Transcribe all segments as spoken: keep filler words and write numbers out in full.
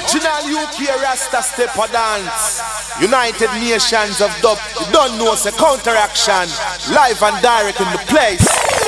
Original U K Rasta Stepper Dance. United Nations of Dub. You don't know it's a counteraction. Live and direct in the place.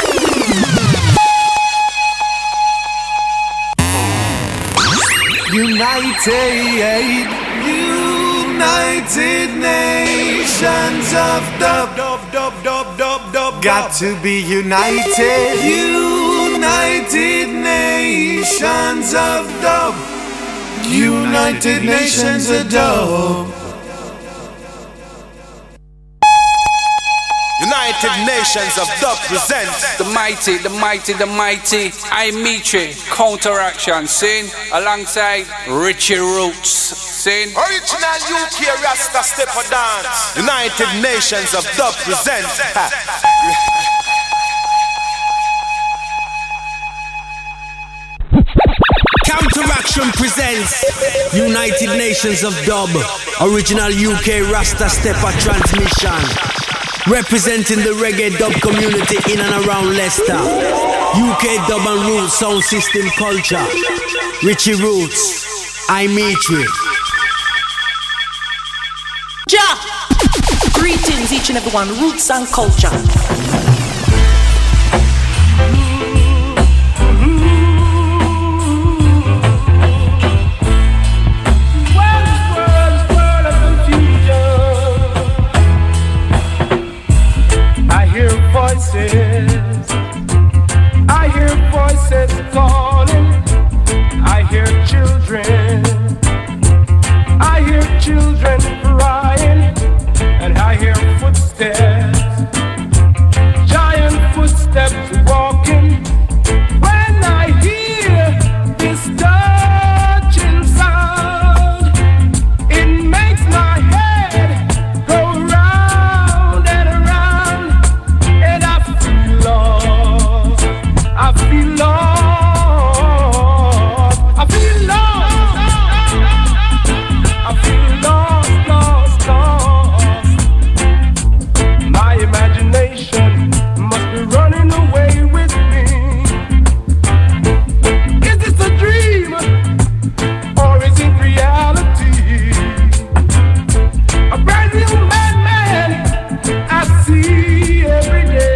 United, United Nations of Dub. Dub, dub, dub, dub, dub. Got to be united. United Nations of Dub. United Nations of Dub. United Nations of Dub presents the mighty, the mighty, the mighty I Mitri Counteraction, sing alongside Richie Roots, sing Original U K Rasta Stepper Dance. United Nations of Dub presents Counteraction presents United Nations of Dub. Original U K Rasta Stepper transmission. Representing the reggae dub community in and around Leicester. U K dub and roots sound system culture. Richie Roots, I Mitri. Ja! Greetings each and everyone, roots and culture. Voices, I hear voices calling, I hear children, I hear children crying, and I hear footsteps, giant footsteps walking. When I hear this touching sound, it makes my head go round and around. I feel lost, I feel lost, I feel lost, lost, lost. My imagination must be running away with me. Is this a dream or is it reality? A brand new madman I see every day.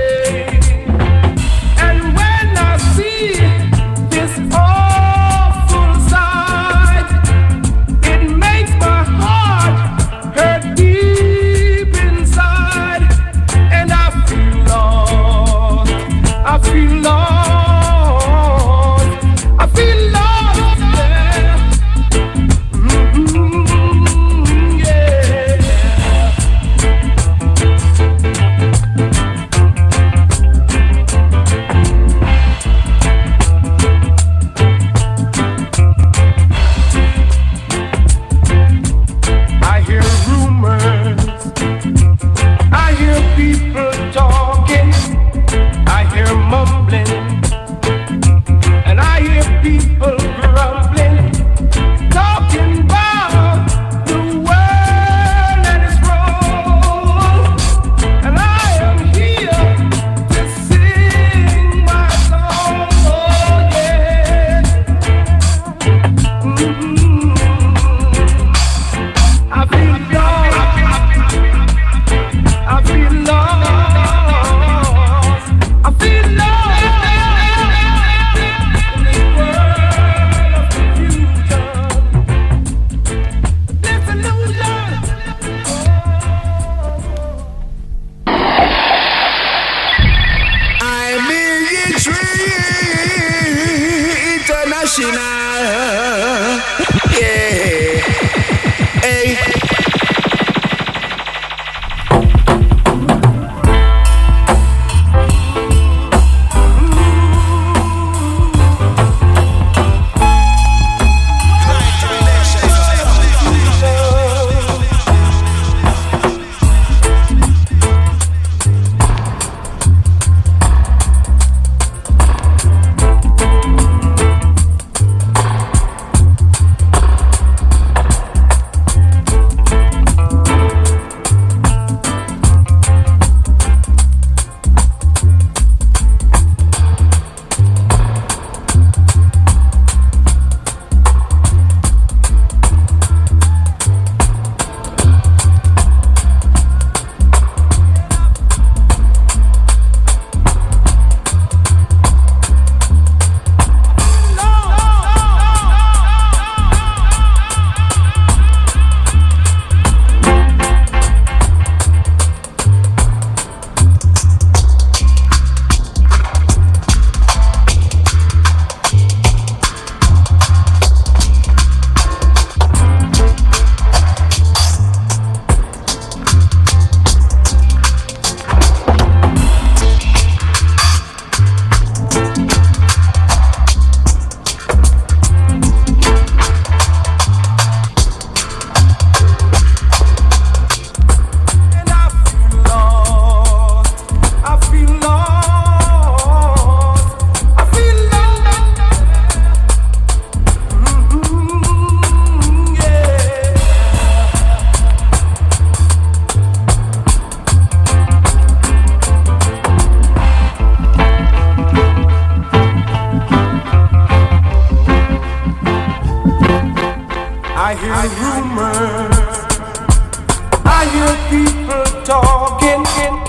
This awful sight, it makes my heart hurt deep inside, and I feel lost, I feel lost, I feel lost, yeah. Mm-hmm, yeah. People talking, I hear mumbling, and I hear people grumbling, talking about the world and its role, and I am here to sing my song, oh yeah. Mm-hmm. I feel young, I feel lost, I feel lost in this world of confusion, this illusion. I Mitri International. Yeah. Hey. hear rumors. I hear people talking.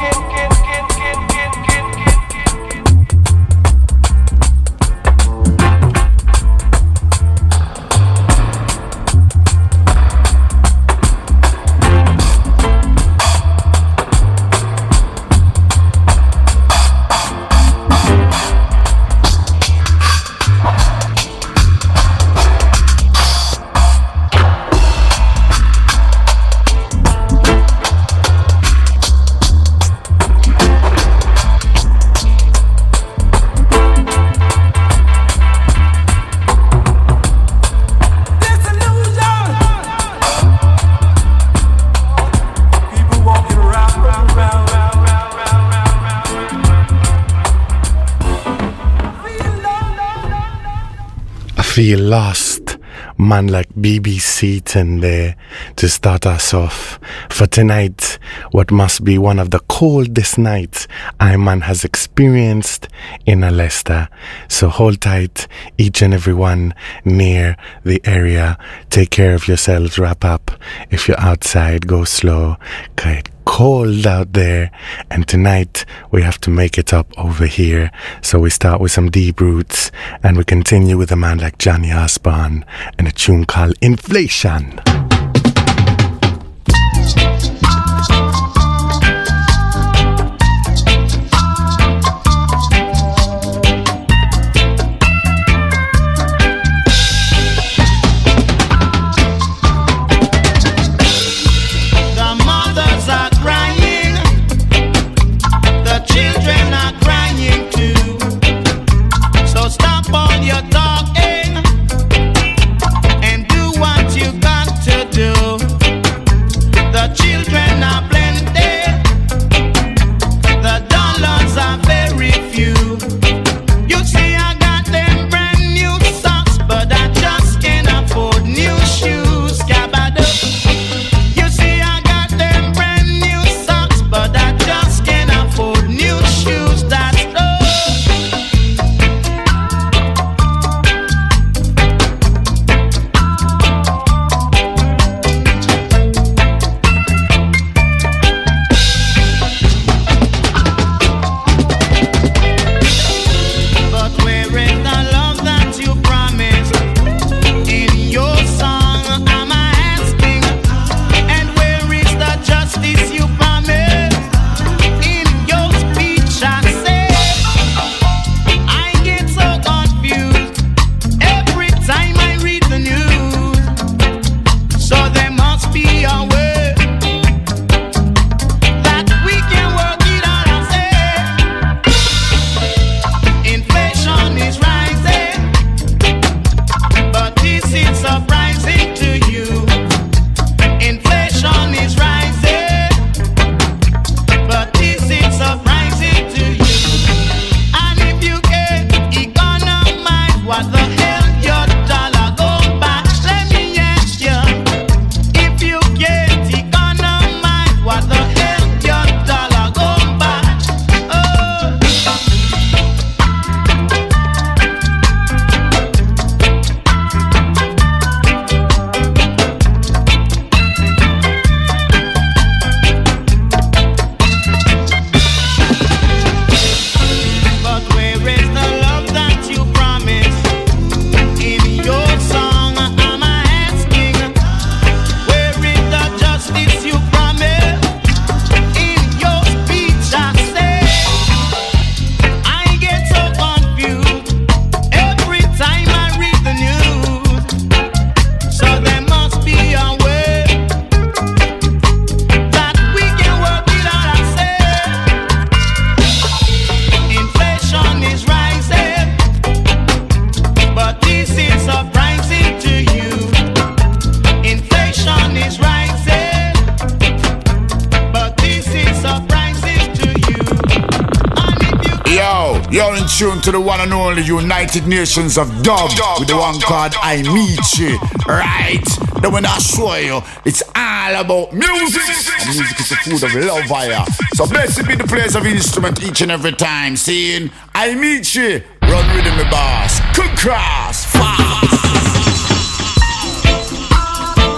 Feel lost, man like B B Seaton there to start us off. For tonight, what must be one of the coldest nights I man has experienced in a Leicester. So hold tight, each and every one near the area. Take care of yourselves, wrap up. If you're outside, go slow. Okay. Cold out there, and tonight we have to make it up over here. So we start with some deep roots and we continue with a man like Johnny Osborne and a tune called Inflation. You're in tune to the one and only United Nations of Dub with the one called I Meet You. Right? Then when I show you, it's all about music. And music is the food of love fire. So blessed be the place of instrument each and every time. Saying, I meet you. Run with me, boss. Cook cross. Fast.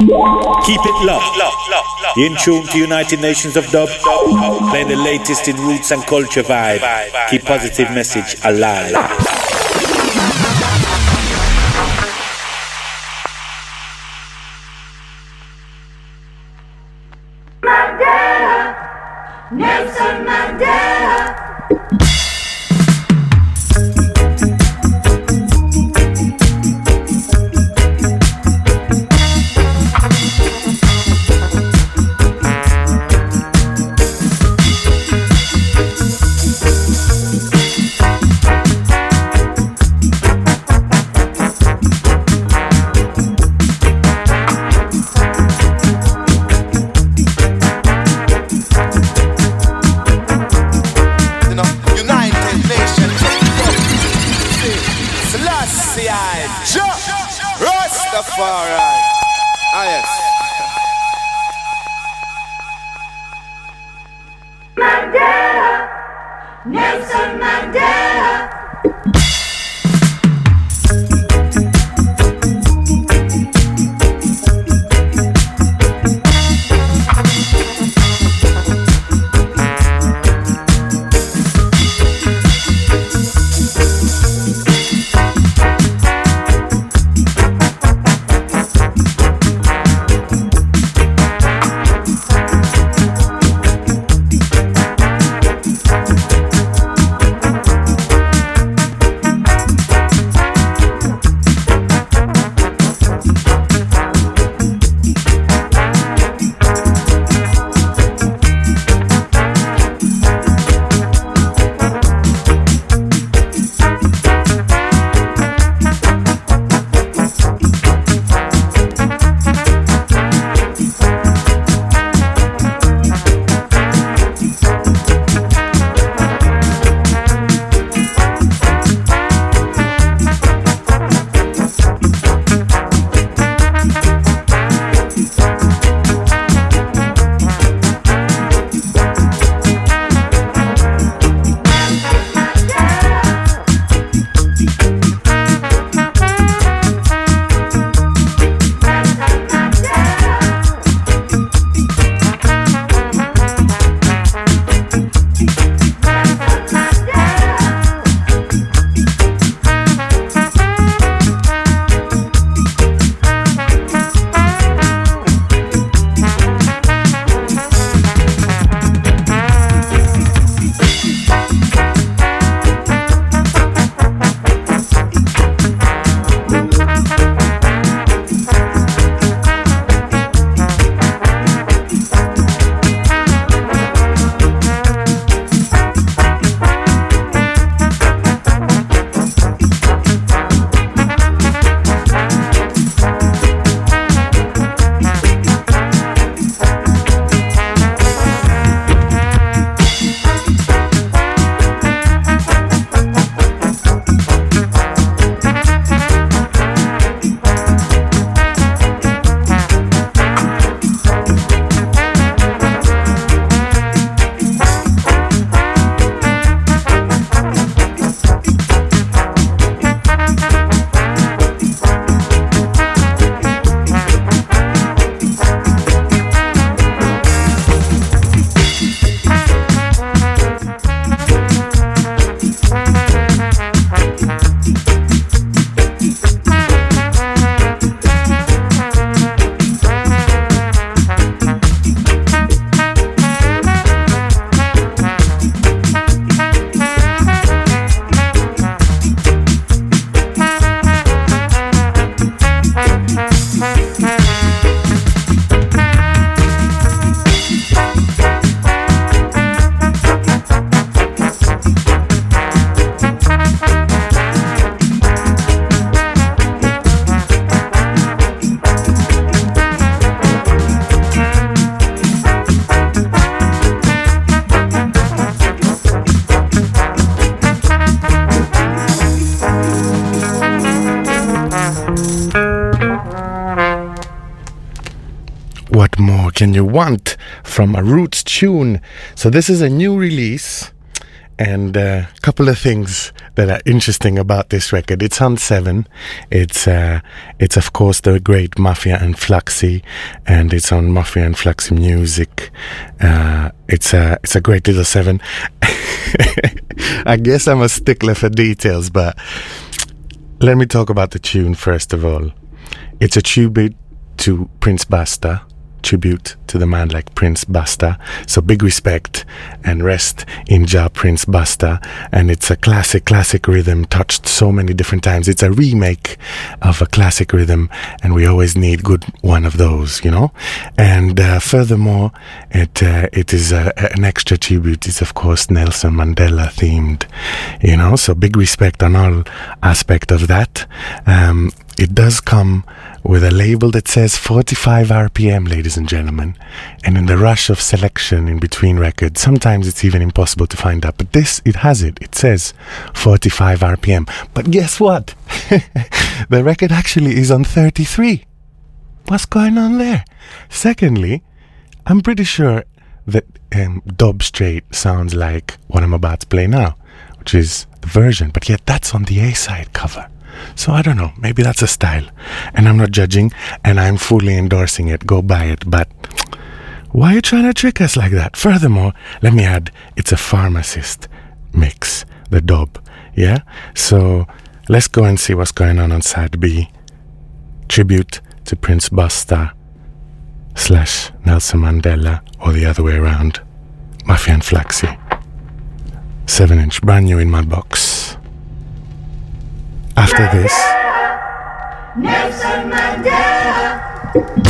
Keep it locked. In tune to United Nations of Dub. Playing the latest in roots and culture vibe. Keep positive message alive. Mandela, Nelson Mandela. Rastafari. Ah, yes. Mandela, Nelson Mandela. What more can you want from a Roots tune? So this is a new release, and a couple of things that are interesting about this record. It's on Seven. It's uh, it's of course the great Mafia and Fluxy, and it's on Mafia and Fluxy Music. Uh, it's a it's a great little Seven. I guess I'm a stickler for details, but let me talk about the tune first of all. It's a tribute to Prince Buster. Tribute to the man like Prince Buster. So big respect and rest in Jah Prince Buster. And it's a classic, classic rhythm touched so many different times. It's a remake of a classic rhythm, and we always need good one of those, you know. And uh, furthermore, it uh, it is a, an extra tribute. It's of course Nelson Mandela themed, you know. So big respect on all aspect of that. Um, it does come with a label that says forty-five R P M, ladies and gentlemen. And in the rush of selection in between records, sometimes it's even impossible to find that. But this, it has it. It says forty-five R P M. But guess what? The record actually is on thirty-three. What's going on there? Secondly, I'm pretty sure that um, Dub Straight sounds like what I'm about to play now, which is the version. But yet that's on the A-side cover. So I don't know, maybe that's a style, and I'm not judging, and I'm fully endorsing it. Go buy it. But why are you trying to trick us like that? Furthermore, let me add, it's a pharmacist mix, the dub. Yeah, so let's go and see what's going on on side B. Tribute to Prince Buster slash Nelson Mandela, or the other way around. Mafia and Fluxy. Seven inch, brand new in my box. After this, Nelson Mandela.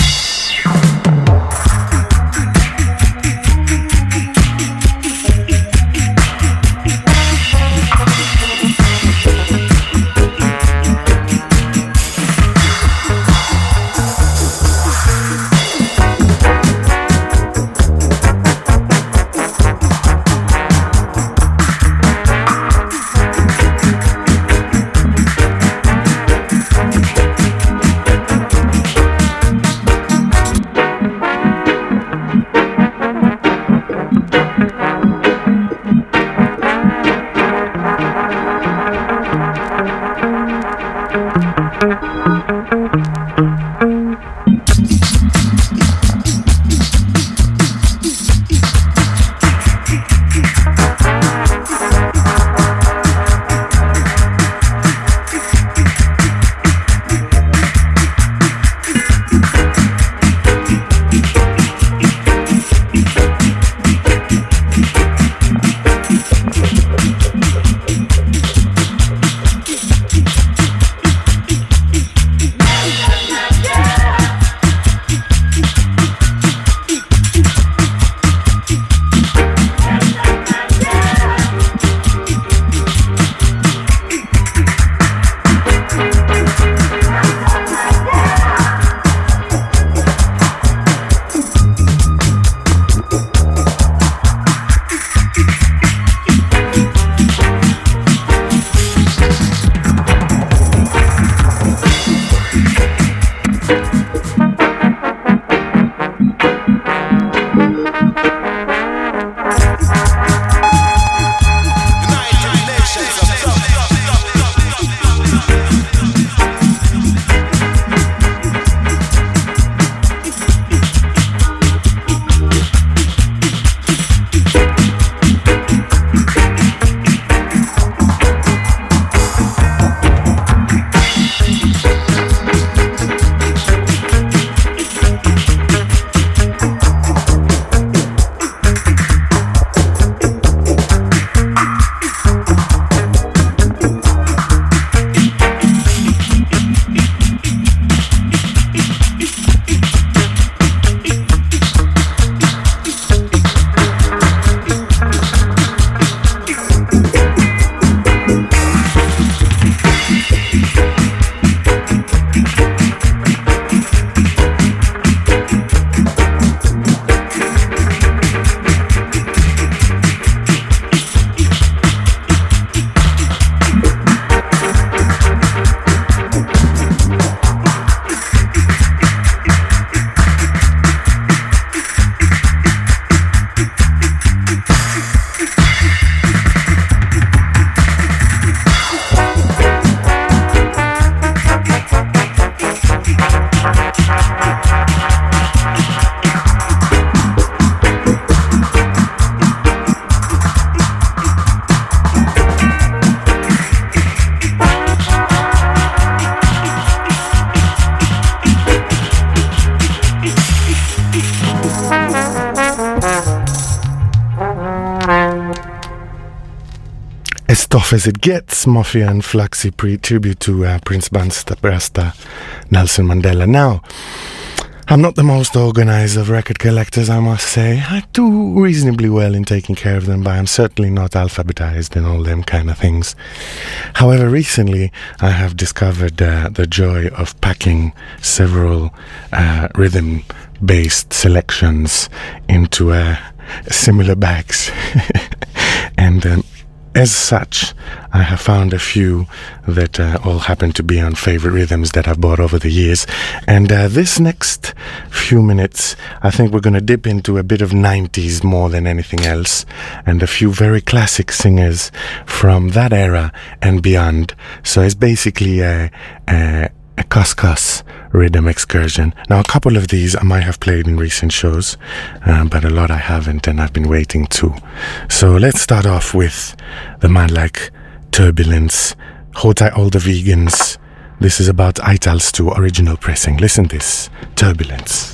rough as it gets, Mafia and Flaxy pre tribute to uh, Prince Buster Rasta Nelson Mandela. Now, I'm not the most organized of record collectors, I must say. I do reasonably well in taking care of them, but I'm certainly not alphabetized and all them kind of things. However, recently I have discovered uh, the joy of packing several uh, rhythm-based selections into uh, similar bags. and um, as such, I have found a few that uh, all happen to be on favorite rhythms that I've bought over the years. And uh, this next few minutes, I think we're going to dip into a bit of nineties more than anything else, and a few very classic singers from that era and beyond. So it's basically a, a, a cuss-cuss rhythm excursion. Now, a couple of these I might have played in recent shows, um, but a lot I haven't, and I've been waiting to. So let's start off with the man like Turbulence, Hold Tight All the Vegans. This is about Ital's two original pressing. Listen this, Turbulence.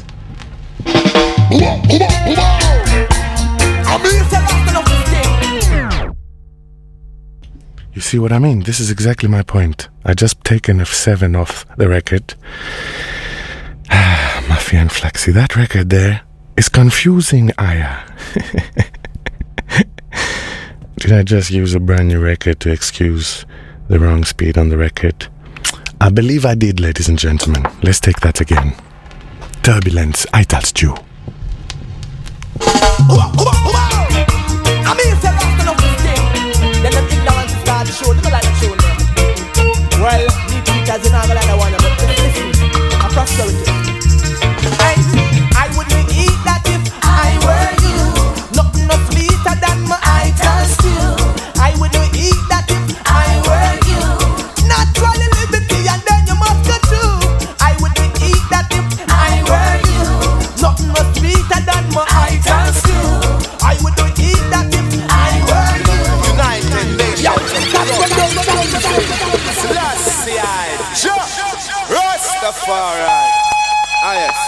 You see what I mean? This is exactly my point. I just taken F seven off the record. Mafia and Flaxy, that record there is confusing, Aya. Did I just use a brand new record to excuse the wrong speed on the record? I believe I did, ladies and gentlemen. Let's take that again. Turbulence, Ital's two. Show, do like the show now. Well, the teachers in all like the one, but listen, a prosperity. I, I wouldn't eat that if I were you. Nothing no sweeter than my Ital stew. I wouldn't eat that if I were you. Naturally liberty and then you must go too. I wouldn't eat that if I were you. Nothing no sweeter than my Ital stew. I wouldn't eat that if I were you. United Nations. Rastafari. Ah, yes.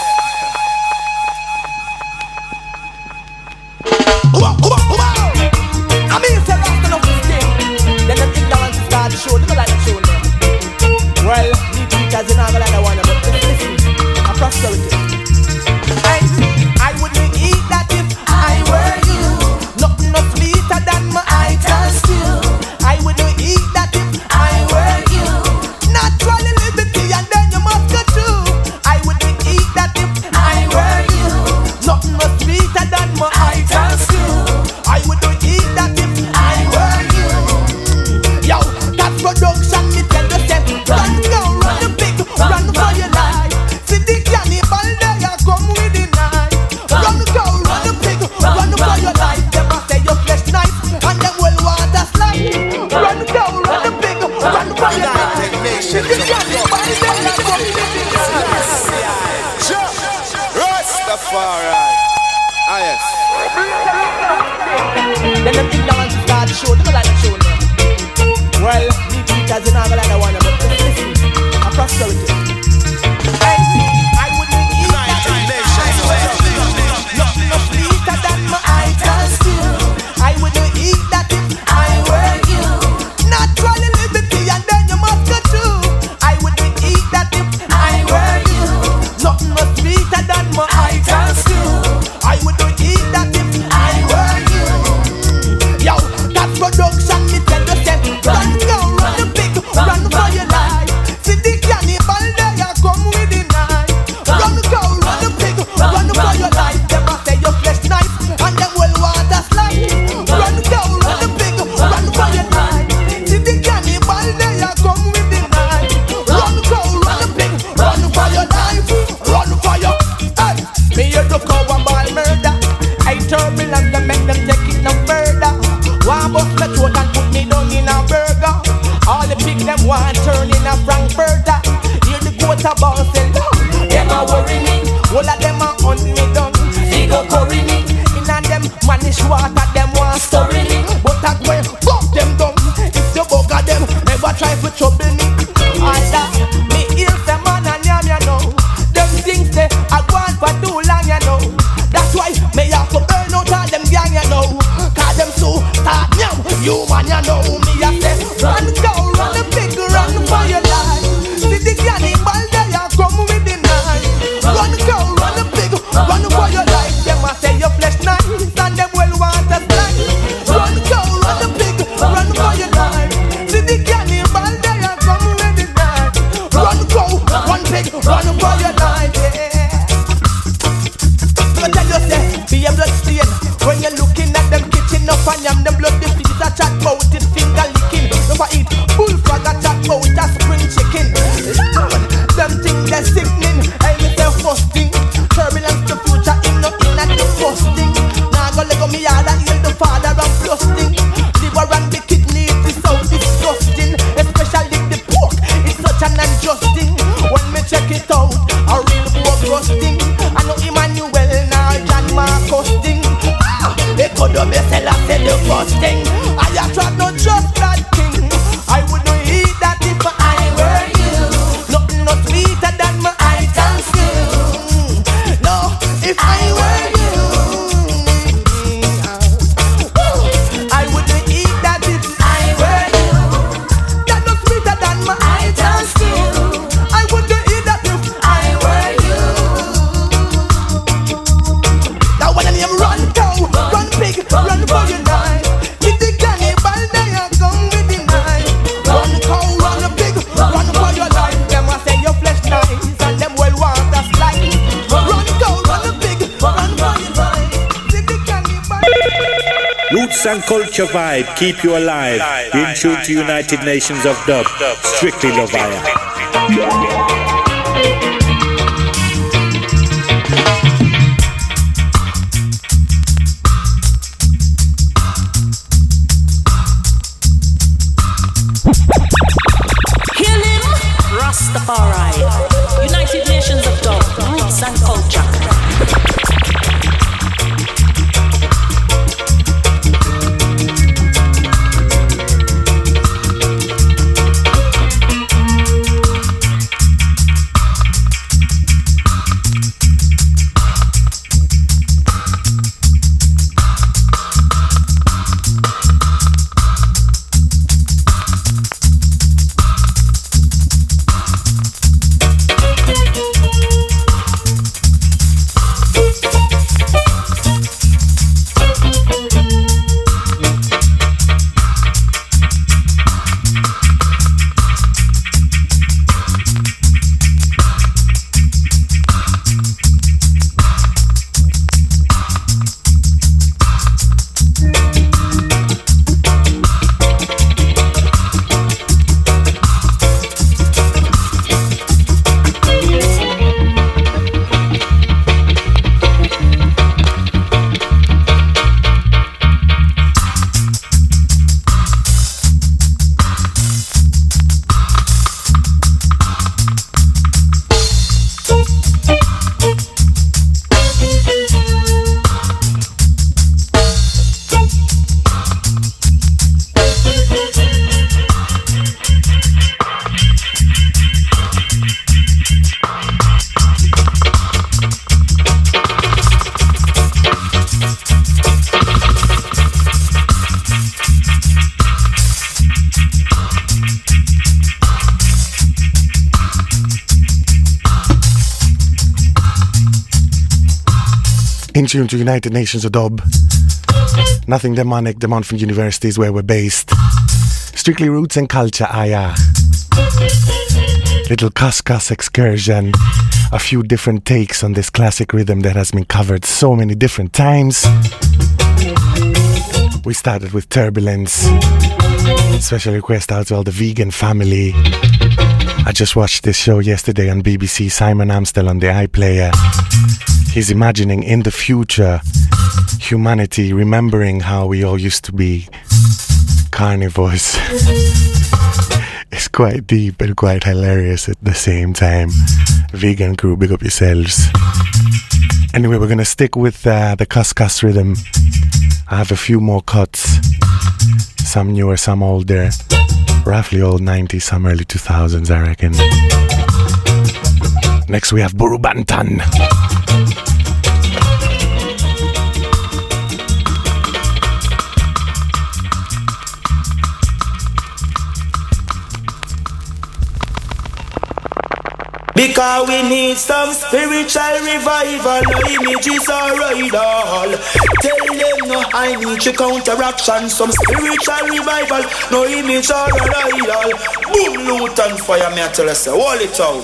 I mean, if you're Rasta enough to stay, then the ignorance is start to show. Do you like the show now? Well, the teachers in all like the one, but listen, a prosperity. I, I wouldn't eat that if I were you. Nothing no sweeter than my Ital stew. I wouldn't eat that if I were you. Naturally liberty and then you must go too. I wouldn't eat that if I were you. Nothing no sweeter than my Ital stew. I wouldn't eat that if I were you. Yo, that production me tell you them. Run go, run the big, run for your life. See the cannibal there, you come with the knife. Run go, run the big, run for your life. Them a say your flesh nice, and them will want a slide. Run go, run the big, run for your life. See the cannibal there, you come with the knife. Rastafari. Ah, yes. Then them ignorance start to show. Do you like the show now? Well, the teachers in and culture vibe keep you alive. In tune to United Nations of Dub. Strictly Lovaya. Rastafari, United Nations of Dub, Roots and Culture. In tune to United Nations of Dub. Nothing demonic, demon from universities where we're based. Strictly roots and culture, aya. Little Cuscus excursion. A few different takes on this classic rhythm that has been covered so many different times. We started with Turbulence. Special request out to all the vegan family. I just watched this show yesterday on B B C, Simon Amstel on the iPlayer. He's imagining in the future humanity remembering how we all used to be carnivores. It's quite deep and quite hilarious at the same time. Vegan crew, big up yourselves. Anyway, we're gonna stick with uh, the Cuscus rhythm. I have a few more cuts. Some newer, some older. Roughly old nineties, some early two thousands, I reckon. Next we have Buru Bantan. Because we need some spiritual revival. No images are right all. Tell them no, I need to counteraction. Some spiritual revival. No image are right all. Boom, loot and fire. Me I tell us, hold it out.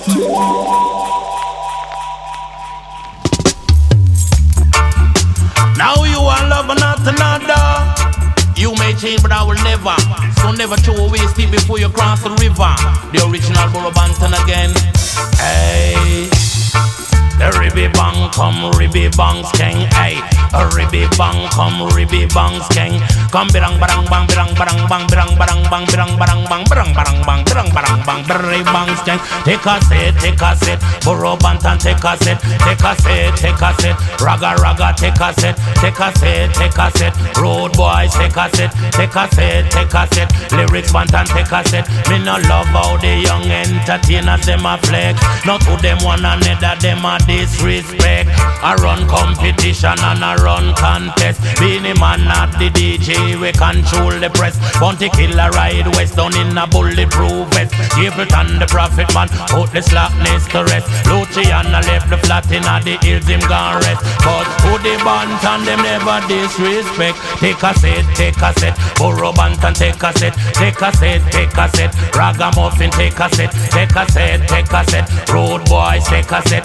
Now you are love not another. You may change, but I will never. So never throw away speak before you cross the river. The original Buru Bantan again. Hey, the ribby bang come ribby bang skeng. Hey, a ribby bang come ribby bang skeng. Come birang barang bang birang barang bang birang barang bang birang barang bang birang barang bang birang barang bang birang bang skeng. Take a set, take a set. Buru Bantan take a set, take a set, take a set. Raga raga take a set, take a set, take a set. Road boys take a set, take a set, take a set. Lyrics Bantan take a set. Me no love how the young entertainers them a flex. Not to them one another them a disrespect. I run competition and I run contest. Being a man not the D J, we control the press. Bounty killer ride west down in a bulletproof vest. Capleton the prophet man, put the slackness to rest. Luciana left the flat in a the hills him gone rest. But to the Bantan them never disrespect. Take a set, take a set. Buru Bantan take a set, take a set, take a set. Ragamuffin take a set, take a set, take a set. Road boys take a set, take a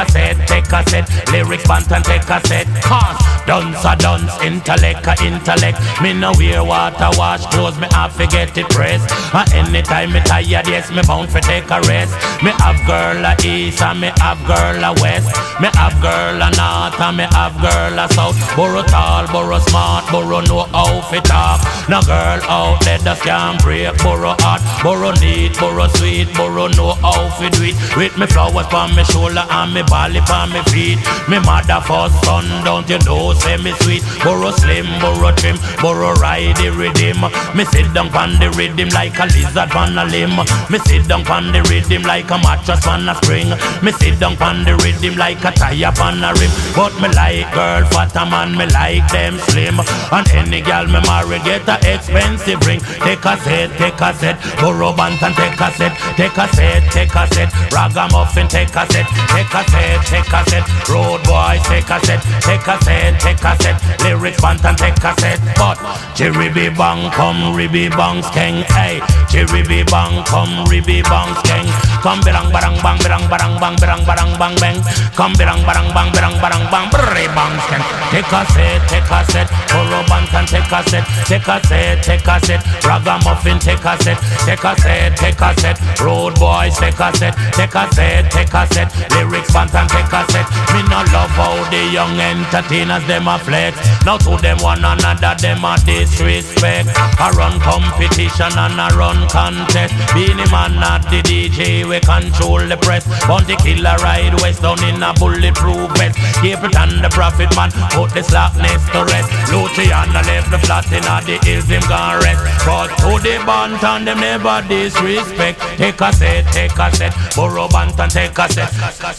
a set, take a set. Lyrics band and take a set. Cause dance a dance, intellect a intellect. Me no wear water wash clothes, me have to get it pressed. And anytime me tired, yes, me bound for take a rest. Me have girl a east and me have girl a west. Me have girl a north and me have girl a south. Borrow tall, borrow smart, borrow know how fi talk. No girl out there that can't break. Borrow hard, borrow neat, borrow sweet, borrow know how fi do it. With me flowers on me shoulder and me bally on me feet. Me mother first son, don't you know, say me sweet. Borrow slim, borrow trim, borrow ride the rhythm. Me sit down on the rhythm like a lizard on a limb. Me sit down on the rhythm like a mattress on a spring. Me sit down on the rhythm like a tire on a rim. But me like girl fat a man, me like them slim. And any girl me marry get a expensive ring. Take a set, take a set, borrow band and take a set. Take a set, take a set, ragamuffin take a set. Take a set, take a set, road boys take a set. Take a set, take a set, lyrics band and take a set. But Chiribi bang come ribby bang skeng, hey. Chiribi bang come ribby bang skeng. Come berang barang bang berang barang bang berang barang bang bang. Come berang barang bang berang barang bang berre bang skeng. Take a set, take a set, borrow band and take a set. Take a set, take a set, ragamuffin take a set. Take a set, take a set, road boys take a set. Take a set, take a set, lyrics band and take a set. Me no love how the young entertainers them a flex. Now to them one another them a disrespect. I run competition and I run contest. Beanie man not the D J, we control the press. Bounty killer ride west down in a bulletproof vest. Keep it on the profit man, put the slackness to rest. Luciano left the flat in a the hills him gone rest. But to the band and them never disrespect. Take a set, take a set, borrow band and take a set.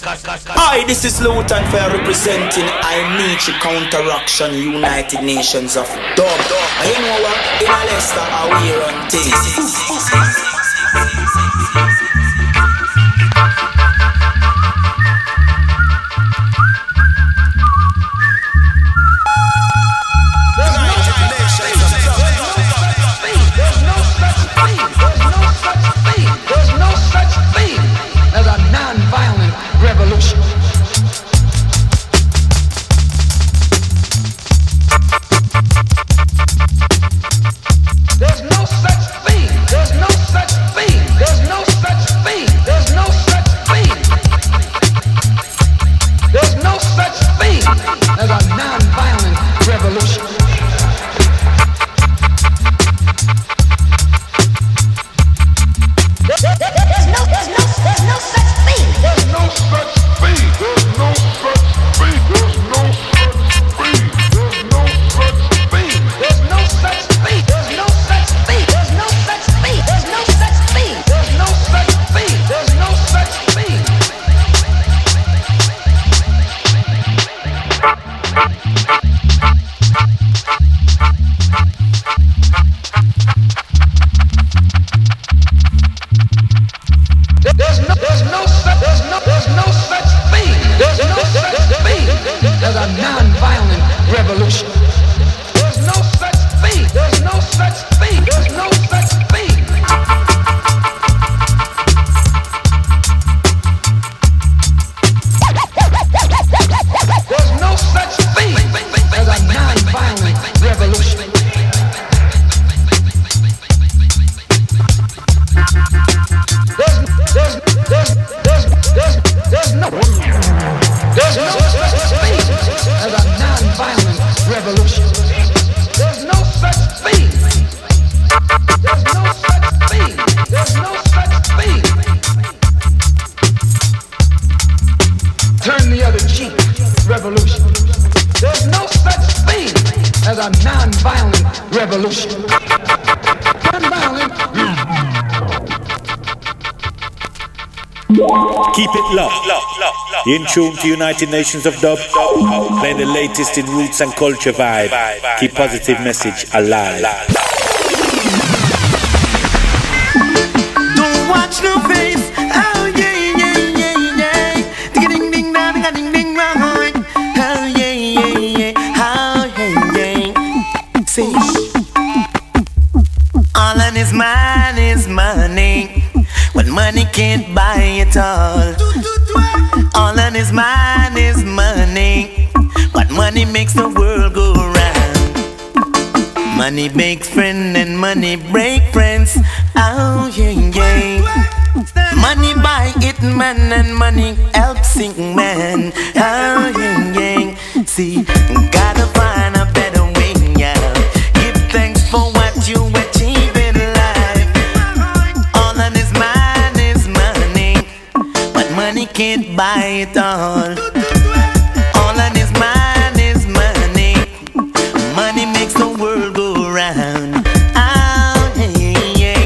Hi, this is Lutan Fair representing I Meet You Counteraction United Nations of Dub. And you know what? In a Leicester, I we run things. Revolution. There's no such thing. There's no such thing. There's no such thing. There's no such thing. There's no such thing as a non-violent revolution. There's no, there's no, there's no such thing. There's no such thing. There's no such thing. There's no such thing. There's no such thing. There's no such thing. There's no such thing. There's no such thing. There's no such thing. There's no such thing. There's no such thing. There's no, there's no such, there's no, there's no such thing. There's no such thing as a non-violent revolution. There's no such thing. There's no such thing. There's no such thing. There's no such thing as a non-violent revolution. There's, there's, there's, there's, there's, there's no, there's no such thing as a non-violent revolution. There's no such thing. There's no such thing. There's no such thing. Turn the other cheek, revolution. There's no such thing as a non-violent revolution. Non-violent. Keep it locked. In tune to United Nations of Dub. Playing the latest in roots and culture vibe. Keep positive message alive. Don't watch no face. Oh yeah, yeah, yeah, yeah. Ding ding dong, ding ding dong. Oh yeah, yeah, yeah. Oh yeah, yeah. See, all on his mind is money. But money can't buy it all. All on his mind is money, but money makes the world go round. Money makes friends and money break friends. Oh yeah, yeah. Money buy it man and money help sink man. Oh yeah, yeah. See, gotta find a better way, yeah. Give thanks for what you achieve in life. All on his mind is money, but money can't buy it all. All on his mind is money. Money makes the world go round. Oh yeah, yeah.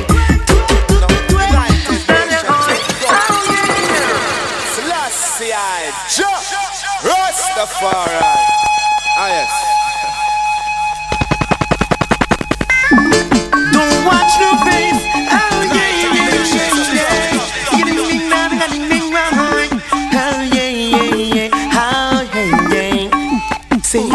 Selassie, jump, Rastafari. Ah yes. Don't watch no face. Oh yeah, yeah, yeah, yeah. Ding ding dong, ding ding dong. Oh yeah, yeah, yeah. Oh yeah, yeah. See,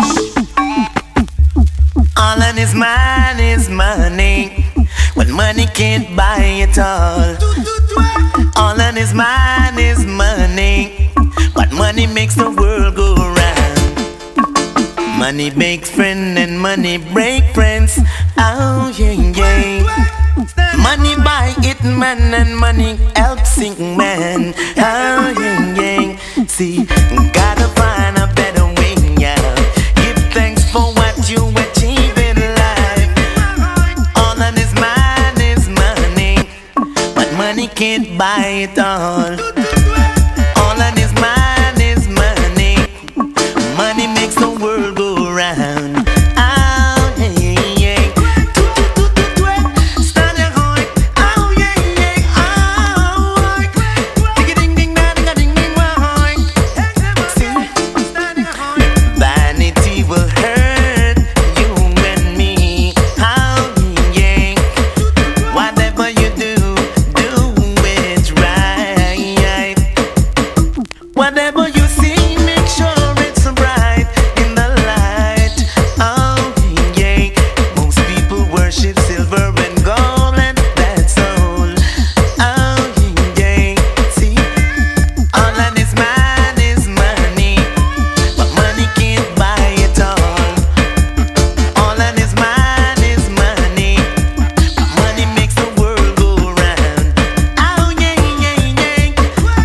all on his mind is money, but money can't buy it all. All on his mind is money, but money makes the world go round. Money makes friends and money break friends. Oh yeah, yeah. Money buy it man and money help sink man. Oh yeah, yeah. See, gotta find a better way, yeah. Give thanks for what you achieve in life. All on his mind is money, but money can't buy it all. All on his mind is money. Money makes the world go round. Oh yeah, yeah. Stand your horn. Oh yeah, yeah. Oh, ding ding ding dong, ding ding dong. Vanity will hurt you and me. Oh yeah. Whatever you do, do it right. Whatever you see, make sure it's bright in the light. Oh yeah. Most people worship silver and gold, and that's all. Oh yeah. See, all on his mind is money, but money can't buy it all. All on his mind is money, but money makes the world go round. Oh yeah, yeah, yeah.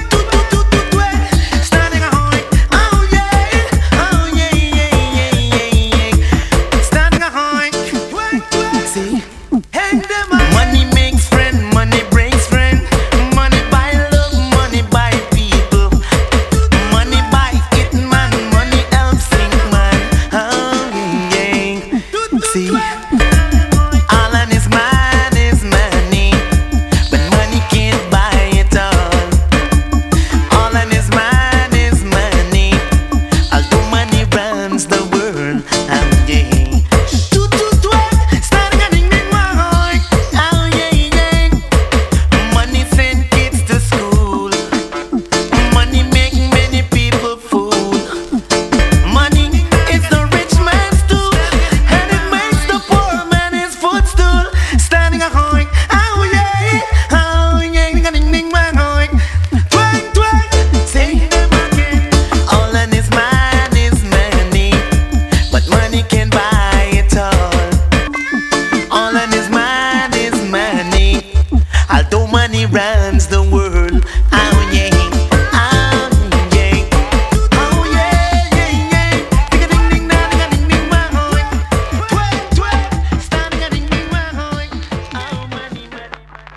Standing a horn. Oh yeah. Oh yeah, yeah, yeah, yeah. Standing a horn. See, Hang them up. money makes friend, money breaks friend. Money buy love, money buy people. Money buy it man, money helps sing man. Oh yeah. See, all on his mind is money, but money can't buy it all. All on his mind is money, although money runs the world. Oh yeah. Standing a ding ding dong. Oh yeah, yeah. Money send kids to school. Money make many people fool. Money is the rich man's tool, and it makes the poor man his footstool. Standing a horn. Oh yeah. Oh yeah. Ding ding ding dong. Twang twang. See, all on his mind is money, but money can buy it all. All on his mind is money, although money runs the world. Oh yeah, oh yeah, Oh yeah, yeah, yeah. Ding a ding ding dong, ding a ding ding dong. Twang twang. Standing a ding ding dong. oh money, money.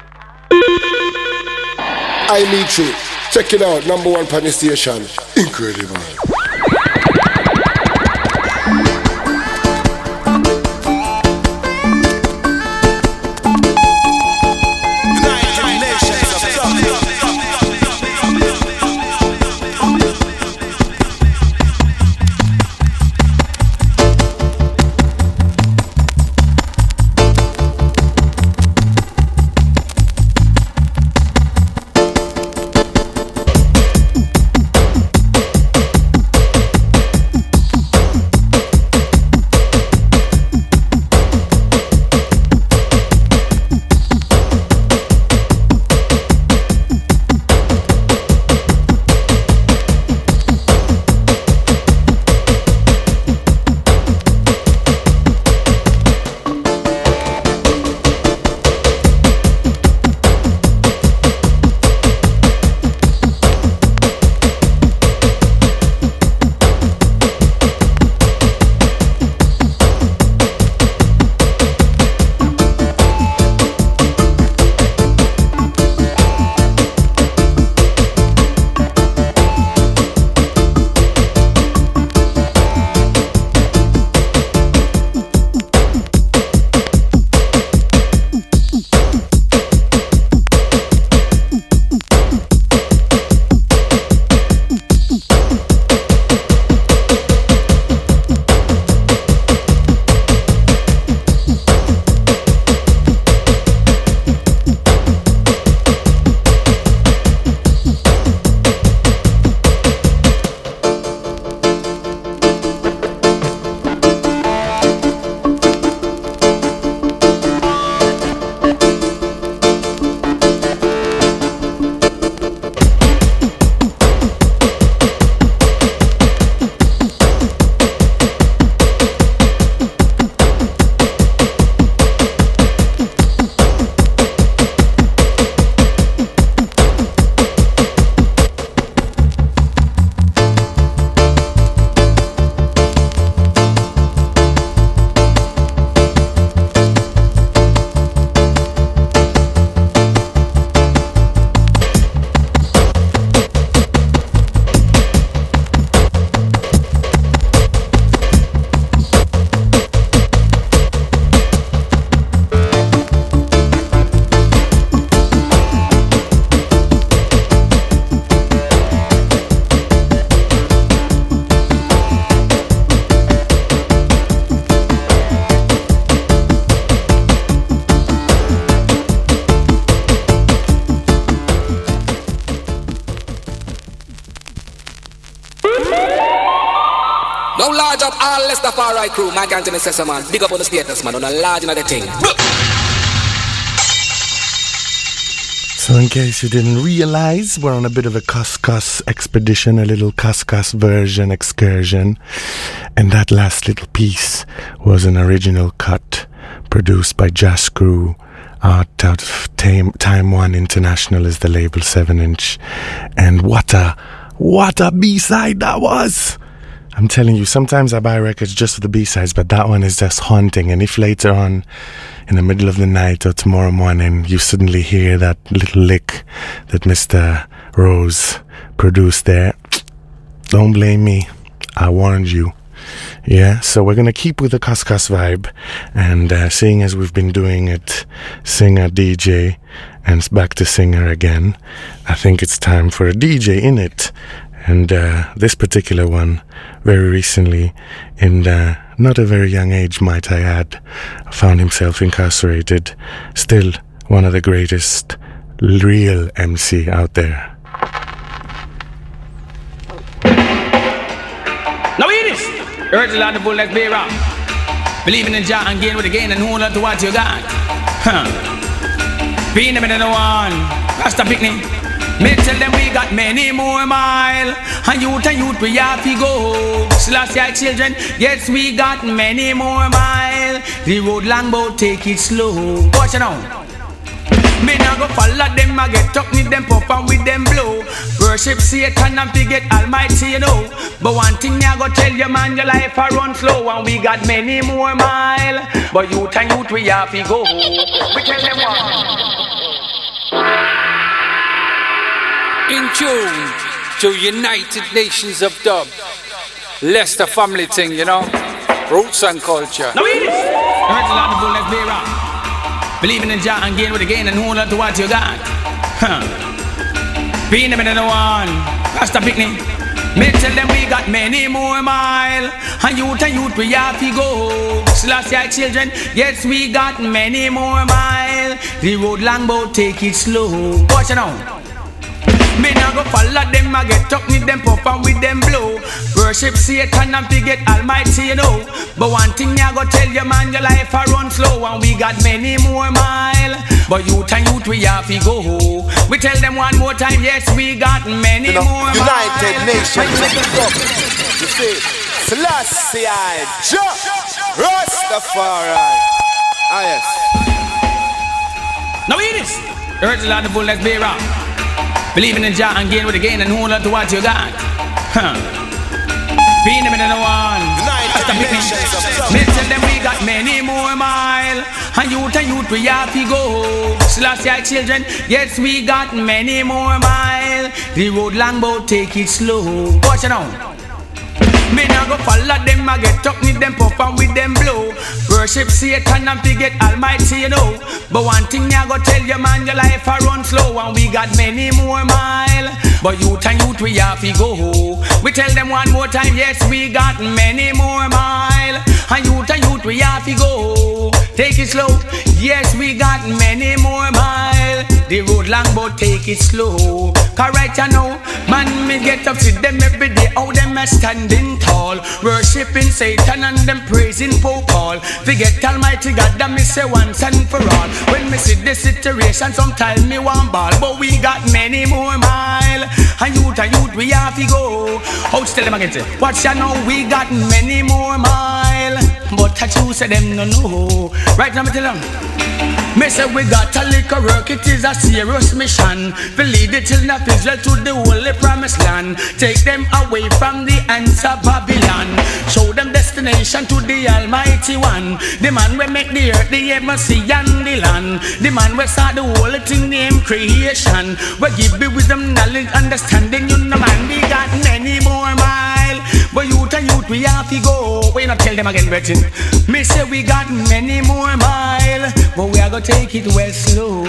I meet you. Check it out, number one pan station. Incredible. Don't large up all Rastafari crew. My can't say man. Big up on the status, man. On a large another thing. So in case you didn't realize, we're on a bit of a Cuscus expedition, a little Cuscus version excursion. And that last little piece was an original cut produced by Jazz Crew out of Time, Time One International is the label, seven inch. And what a, what a B-side that was! I'm telling you, sometimes I buy records just for the B-sides, but that one is just haunting. And if later on, in the middle of the night or tomorrow morning, you suddenly hear that little lick that Mister Rose produced there, don't blame me. I warned you. Yeah, so we're going to keep with the Cuscus vibe. And uh, seeing as we've been doing it, singer, D J, and it's back to singer again, I think it's time for a D J in it. And uh, this particular one, very recently, in uh, not a very young age, might I add, found himself incarcerated. Still one of the greatest real M C out there. Now hear this. Urge the Lord the bull, let's be rock. Believing in Jah and gain with the gain and hold on to what you got. Huh. Being them in the one. Rasta picnic. Me tell them we got many more mile. And youth and youth we have to go. Selassie children, yes we got many more mile. The road long but take it slow. Watch it now. Me nah go follow them, I get up with them pop and with them blow. Worship Satan and forget Almighty, you know. But one thing I go tell you, man, your life a run slow. And we got many more mile. But youth and youth we have to go. We tell them what. In tune to United Nations of Dub. Leicester family thing, you know. Roots and culture. Now hear this. Heard the Lord the bull, let's be rock. Believing in Jah and gain with the gain and hold on to what you got. Huh. Being them in the one. Rasta picnic. Me tell them we got many more mile. And youth and youth we have to go. Selassie children, yes we got many more mile. The road long but take it slow. Watch it now. Me nah go follow them, I get up with them pop and with them blow. Worship Satan and forget Almighty, you know. But one thing I go tell you, man, your life a run slow. And we got many more mile. But youth and youth we have to go. We tell them one more time, yes we got many you know, more United mile. Nations of Dub. You see, Selassie, Jah, Rastafari. Ah yes. Now hear this. Urge the Lord the bull, let's be rock. Believing in Jah and gain with the gain and hold on to what you got. Huh. Being them in the one. Me tell them we got many more mile. And youth and youth we have to go. Selassie children, yes we got many more mile. The road long but take it slow. Watch it now. Me nah go follow them, I get up with them pop and with them blow. Worship Satan and forget Almighty, you know. But one thing I go tell you, man, your life a run slow. And we got many more mile. But youth and youth we have to go. We tell them one more time, yes we got many more mile. And youth and youth we have to go. Take it slow, yes we got many more mile. The road long but take it slow. Cause right you know, man me get up see them every day. How them a standing tall, worshipping Satan and them praising Pope Paul. Forget Almighty God that me say once and for all. When me see the situation sometimes me want ball. But we got many more mile. And youth and youth we have to go. How to tell them again say, watch you know we got many more mile. But I choose them no know. Right now me tell them, me say we got a little work, it is a serious mission. To lead the children of Israel to the holy promised land. Take them away from the hands of Babylon. Show them destination to the Almighty One. The man will make the earth, the heaven, sea and the land. The man will start the whole thing named creation. We give the wisdom, knowledge, understanding. You know man, we got many more mile. But youth and youth we have to go. We not tell them again, Bretton. Me say we got many more mile. But we are gonna take it well slow.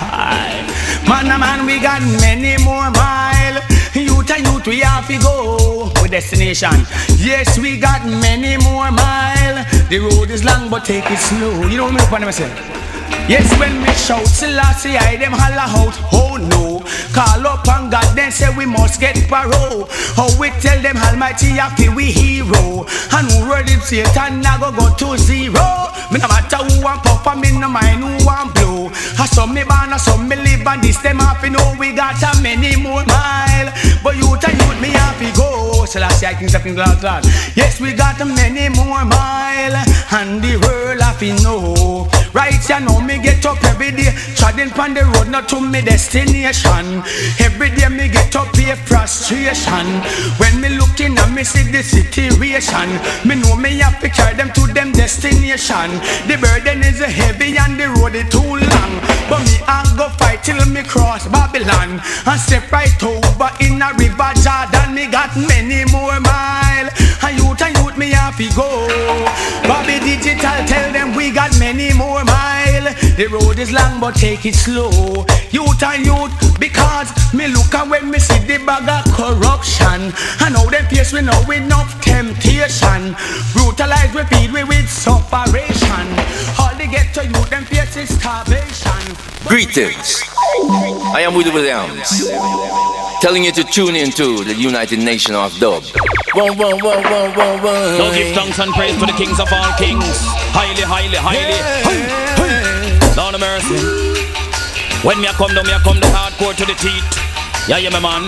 Man, man, we got many more mile. Youth and youth we have to go. With destination. Yes, we got many more mile. The road is long, but take it slow. You know what I mean? Myself. Yes, when we shout Selassie, I them holler out, oh no. Call up on God, then them say we must get parole. How we tell them Almighty happy we hero. And who word it Satan now go go to zero. Me no matter who want puff and me no mind who want blow. I saw me born, I saw me live and this them happy know we got a many more mile. But you tell youth me happy go. So last year I think something like that. Yes we got a many more mile. And the world happy know. Right you know me get up every day. Treading on the road not to me destination. Every day me get up here frustration. When me looking and me see the situation, me know me have to carry them to them destination. The burden is heavy and the road is too long. But me I go fight till me cross Babylon and step right over in a river Jordan. Me got many more mile. And youth and youth me have to go. Bobby Digital tell them we got many more mile. The road is long but take it slow. Youth and youth, because me look at when me see the bag of corruption. And how them face we know with enough temptation. Brutalize we feed we with separation. All they get to youth them face is starvation. Greetings, I am Willie Williams, telling you to tune in to the United Nations of Dub. Whoa, whoa, whoa, whoa, whoa, whoa. Now give thanks and praise to the kings of all kings. Highly, highly, highly. Hey, hey. Lord of mercy. When me a come down, me a come down hardcore to the teeth. Yeah, yeah, my man.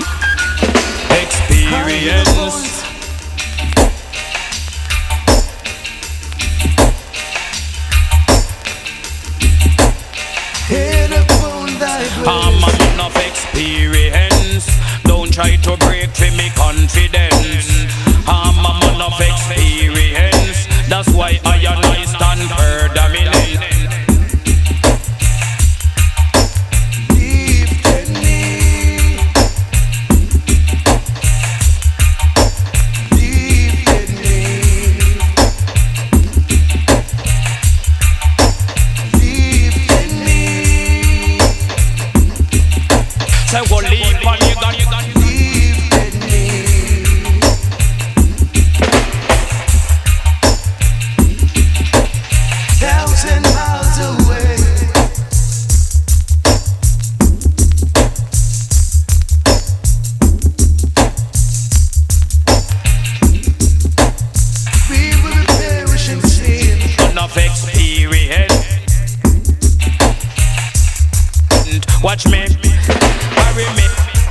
Experience. I'm a man of experience. Don't try to break for me confidence. I'm a man of experience. That's why I and I stand predominant. Watch me, carry me.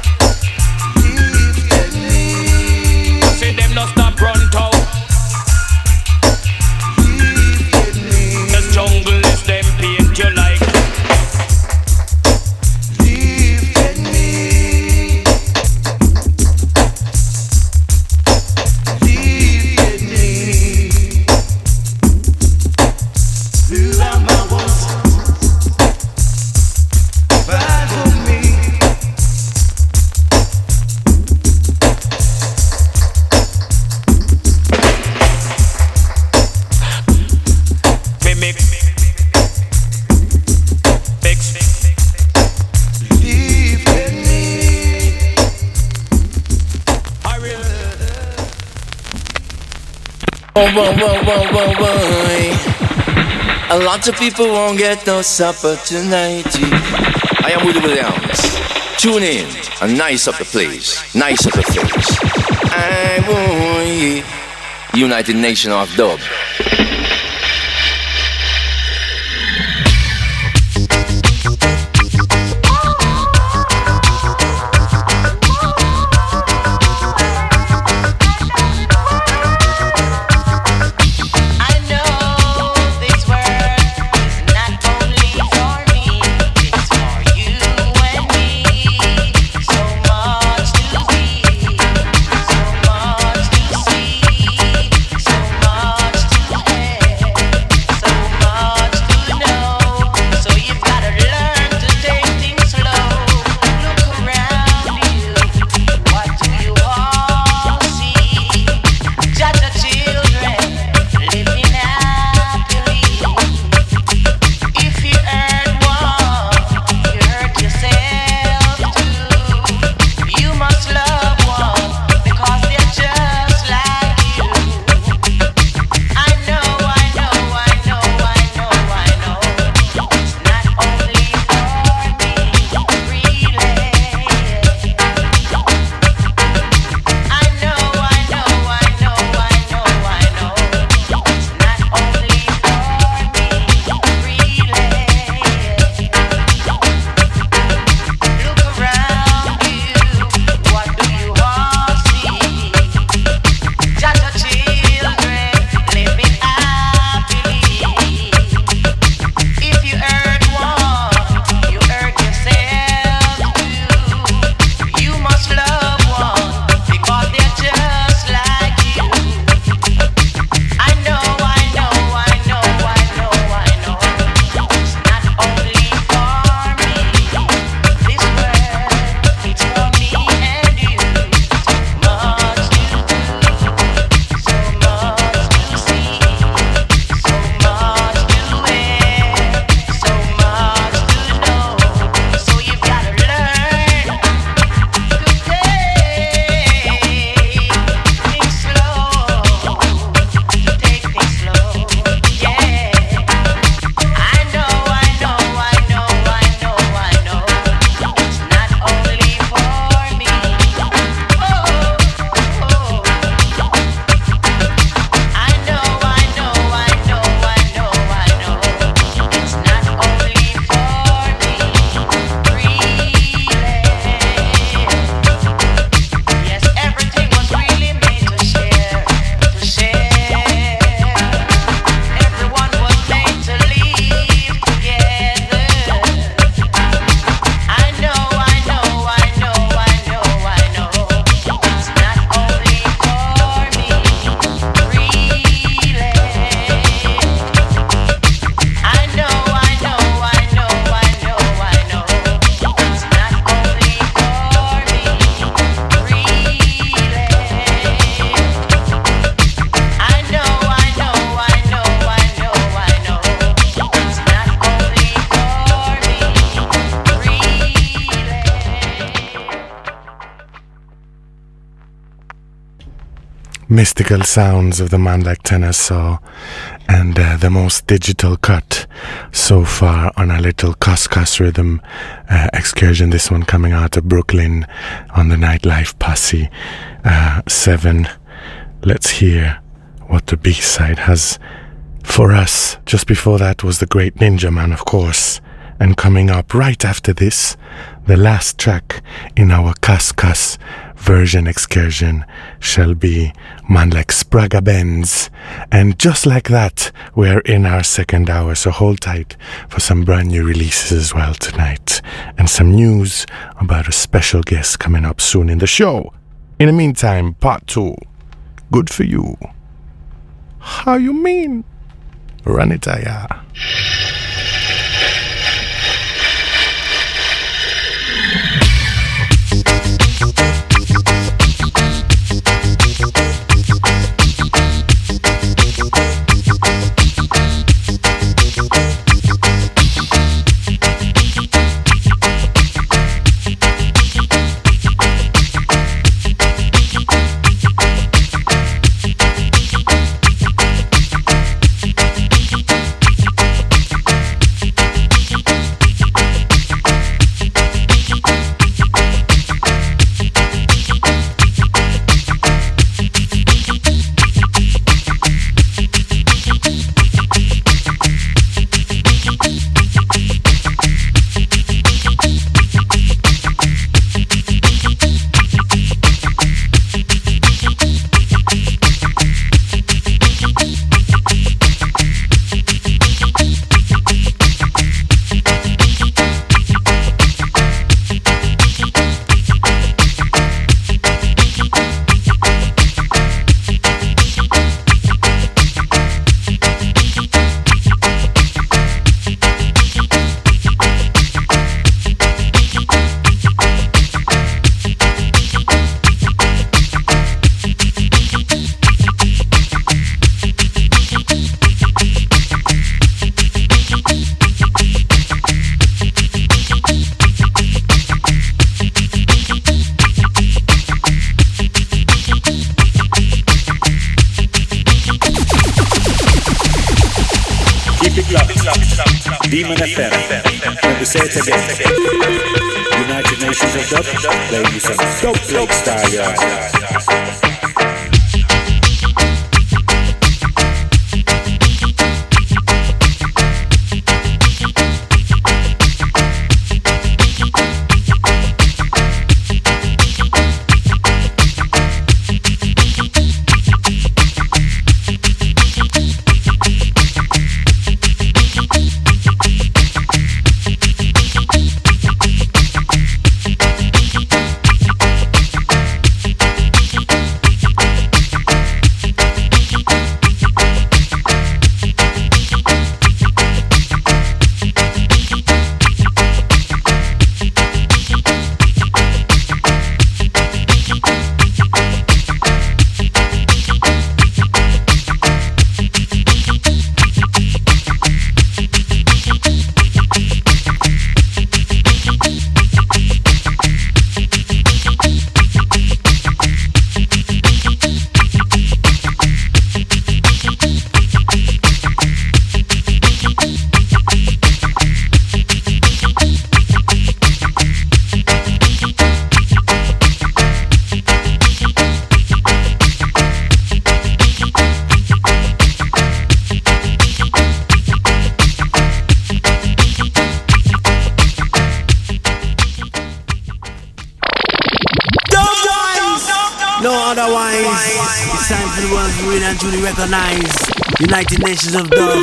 I see them not stop run out. The jungle is them paint you like. Whoa, whoa, whoa, whoa, whoa, whoa. A lot of people won't get no supper tonight. I am Willie Williams. Tune in and nice up the place, nice up the face. I want United Nations of Dub. To mystical sounds of the man like Tenor Saw, and uh, the most digital cut so far on a little Cuss Cuss Rhythm uh, excursion. This one coming out of Brooklyn on the Nightlife Posse uh, seven. Let's hear what the B-side has for us. Just before that was the Great Ninja Man, of course. And coming up right after this, the last track in our Cuss Cuss version excursion shall be man like Spragga Benz. And just like that, we're in our second hour, so hold tight for some brand new releases as well tonight, and some news about a special guest coming up soon in the show. In the meantime, part two, Good For You. How you mean? Run it, yeah. Demon F M. Let me say it again. United Nations of Dub, play you some dope Blake style, yeah. Truly recognize United Nations of Dub.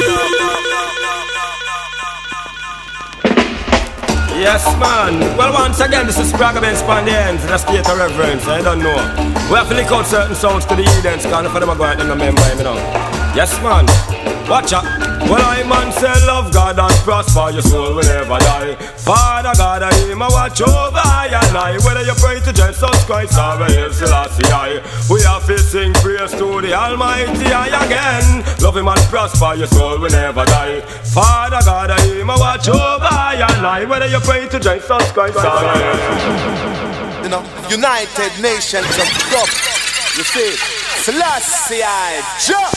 Yes, man. Well, once again, this is Spragga Benz on the ends in a state of reverence. I don't know. We have to lick out certain sounds to the Edens, because if them are going to remember him, you know. Yes, man. Watch out. Well, I man say love God and prosper, your soul will never die. Father God, I him a watch over I and I. Whether you pray to Jesus Christ or Haile Selassie I, we have to sing praise to the Almighty I again. Love him and prosper, your soul will never die. Father God, I him a watch over I and I. Whether you pray to Jesus Christ or Haile. You know, United Nations of Dub. You see, Selassie I, Jah,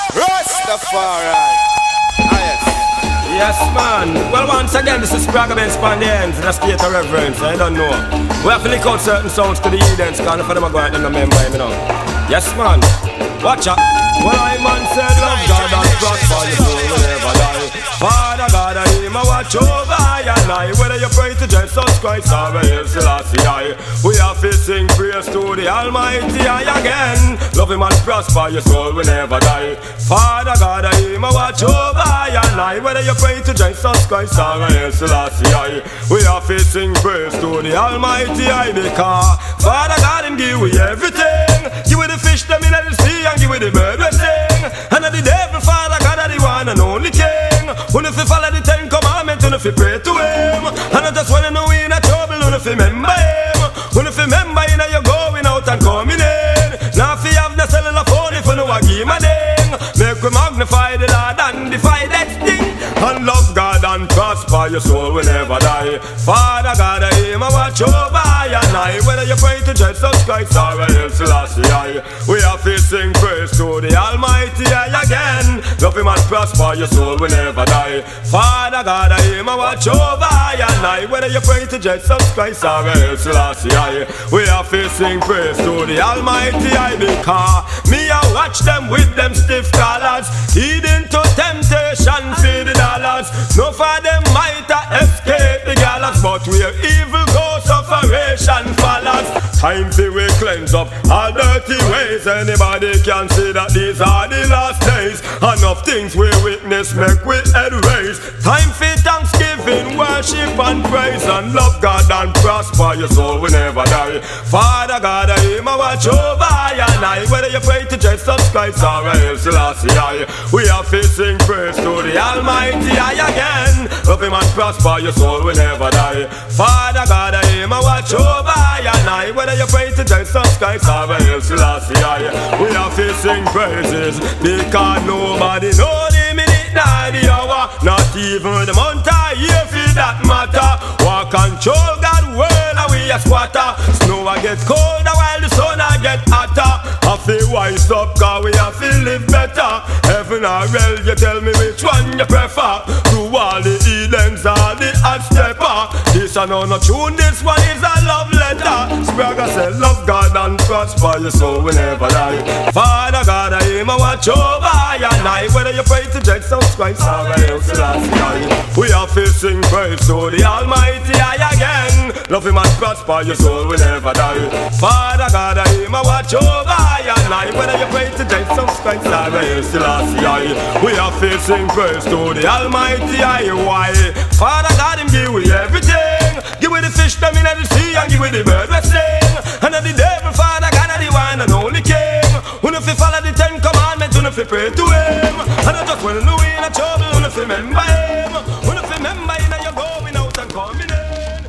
Rastafari. Ah, yes. Yes, man. Well, once again, this is Sprague Ben Spandians, and that's State of Reverence. I don't know. We have to link out certain sounds to the Edens, because for them are going to remember him, you know. Yes, man. Watch out. Well, I man said, love God and prosper your soul will never die. Father God, I him a watch over I and I. Whether you pray to Jesus Christ or El Selassie I, we have to sing praise to the Almighty I again. Love him and prosper your soul will never die. Father God, I him a watch over I and I. Whether you pray to Jesus Christ or El Selassie I, we have to sing praise to the Almighty I, because Father God him give we everything. Give we the fish them in the sea and give we the bird we sing. And the devil Father God are the one and only King. When if you follow the Ten Commandments, when if you pray to him, and I just wanna know we in a trouble, when if you remember him, when if you remember you know you're going out and coming in. Now if you have the cellular phone, if you know I give my ding, make we magnify the Lord and defy that thing. And love God and prosper your soul will never die. Father God, I him a watch over I and I. Whether you pray to Jesus Christ or El Selassie I, we have to sing praise to the Almighty I again. Love him and prosper your soul will never die. Father God, I him a watch over I and I. Whether you pray to Jesus Christ or El Selassie I, we have to sing praise to the Almighty I, because me I watch them with them stiff collars, heeding to temptation for the dollars. No for them might escape the galaxy, but where evil goes operation follows. Time to we cleanse up all dirty ways. Anybody can see that these are the last days. Enough things we witness make we head raise. Time for thanksgiving, worship and praise, and love God and prosper your soul will never die. Father God, I him a watch over I and I. Whether you pray to Jesus Christ or El Selassie I, we have to sing praise to the Almighty I again. Love him and prosper your soul will never die. Father God, I him a watch over I and I. Whether you pray to Jesus Christ or El Selassie I, we have to sing praises, because nobody know the minute nor the hour, not even the month or year for that matter. What control God world and we a squatter. Snow a get colder while the sun a get hotter. I feel wise up cause we have to live better. Heaven or hell, you tell me which one you prefer. Through all the Edens or the hot stepper. This a no no tune, this one is a love letter. Sprague said love God and prosper your soul will never die. Father God, I him a watch over I and I. Whether you pray to Jesus Christ or El Selassie I, we have to sing praise to the Almighty I again. Love him and prosper your soul will never die. Father God, I him a watch over I and I. Whether you pray to Jesus Christ or El Selassie I, we have to sing praise to the Almighty I. Why? Father God him give we everything. Give we the fish them in the sea and give we the bird we sing. And the devil Father God are the one and only King. When if you follow the Ten Commandments, when if you pray to him, and I just wanna know we in a trouble, when if you remember him, when if you remember him and you're going out and coming in.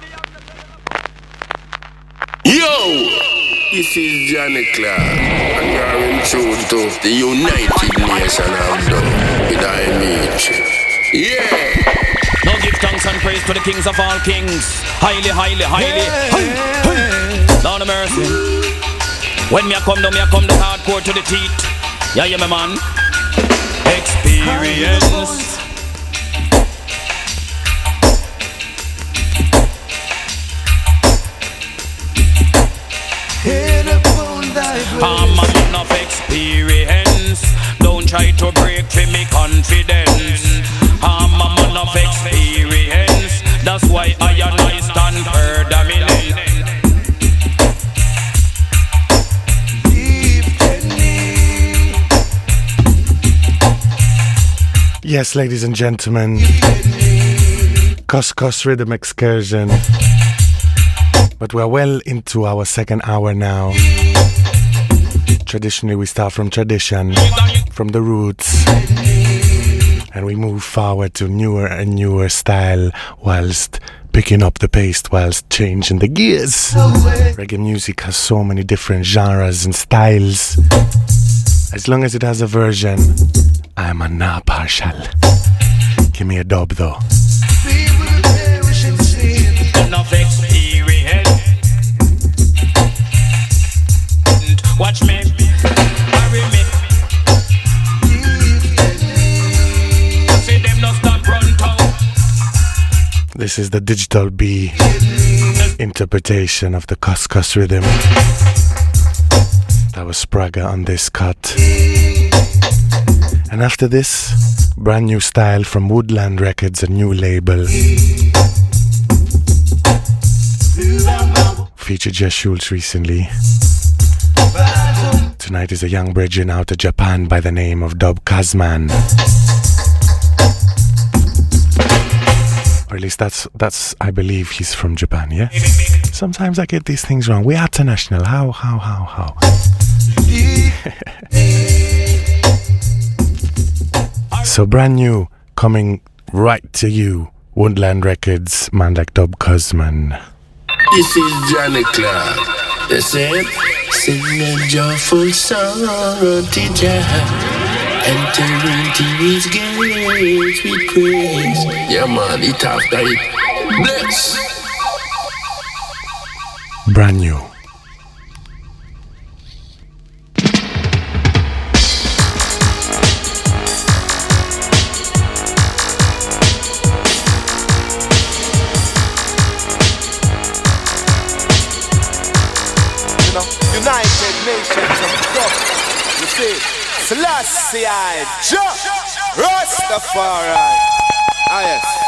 Yo! This is Johnny Clark, and you're in tune to the United Nations of Dub with I meet you. Yeah! Now give thanks and praise to the kings of all kings. Highly, highly, highly. Yeah. Hey, hey. Lord of mercy. When me a come down, me a come down hardcore to the teeth. Yeah, yeah, my man. Experience. I'm a man of experience. Don't try to break for me confidence. I'm a man of experience. That's why I and I stand predominant. Yes, ladies and gentlemen, Cos Cos Rhythm Excursion. But we're well into our second hour now. Traditionally, we start from tradition, from the roots, and we move forward to newer and newer style whilst picking up the pace, whilst changing the gears. Reggae music has so many different genres and styles. As long as it has a version, I'm a not partial. Give me a dub though. Enough experience. Watch me. This is the Digital B interpretation of the Cuscus rhythm. That was Spraga on this cut. And after this, brand new style from Woodland Records, a new label. Featured Jess Schultz recently. Tonight is a young brethren out of Japan by the name of Dub Kazman. Or at least that's, that's I believe he's from Japan, yeah? Sometimes I get these things wrong. We're international. How, how, how, how? So brand new, coming right to you. Woodland Records, man like Dub Kazman. This is Johnny Clark. You see it? Sing a joyful song unto Jah. Enter into his gates with praise. Yeah man, it after it. Bless. Brand new. United Nations of Dub. You see, Selassie I, Jah, Rastafari. Ah yes.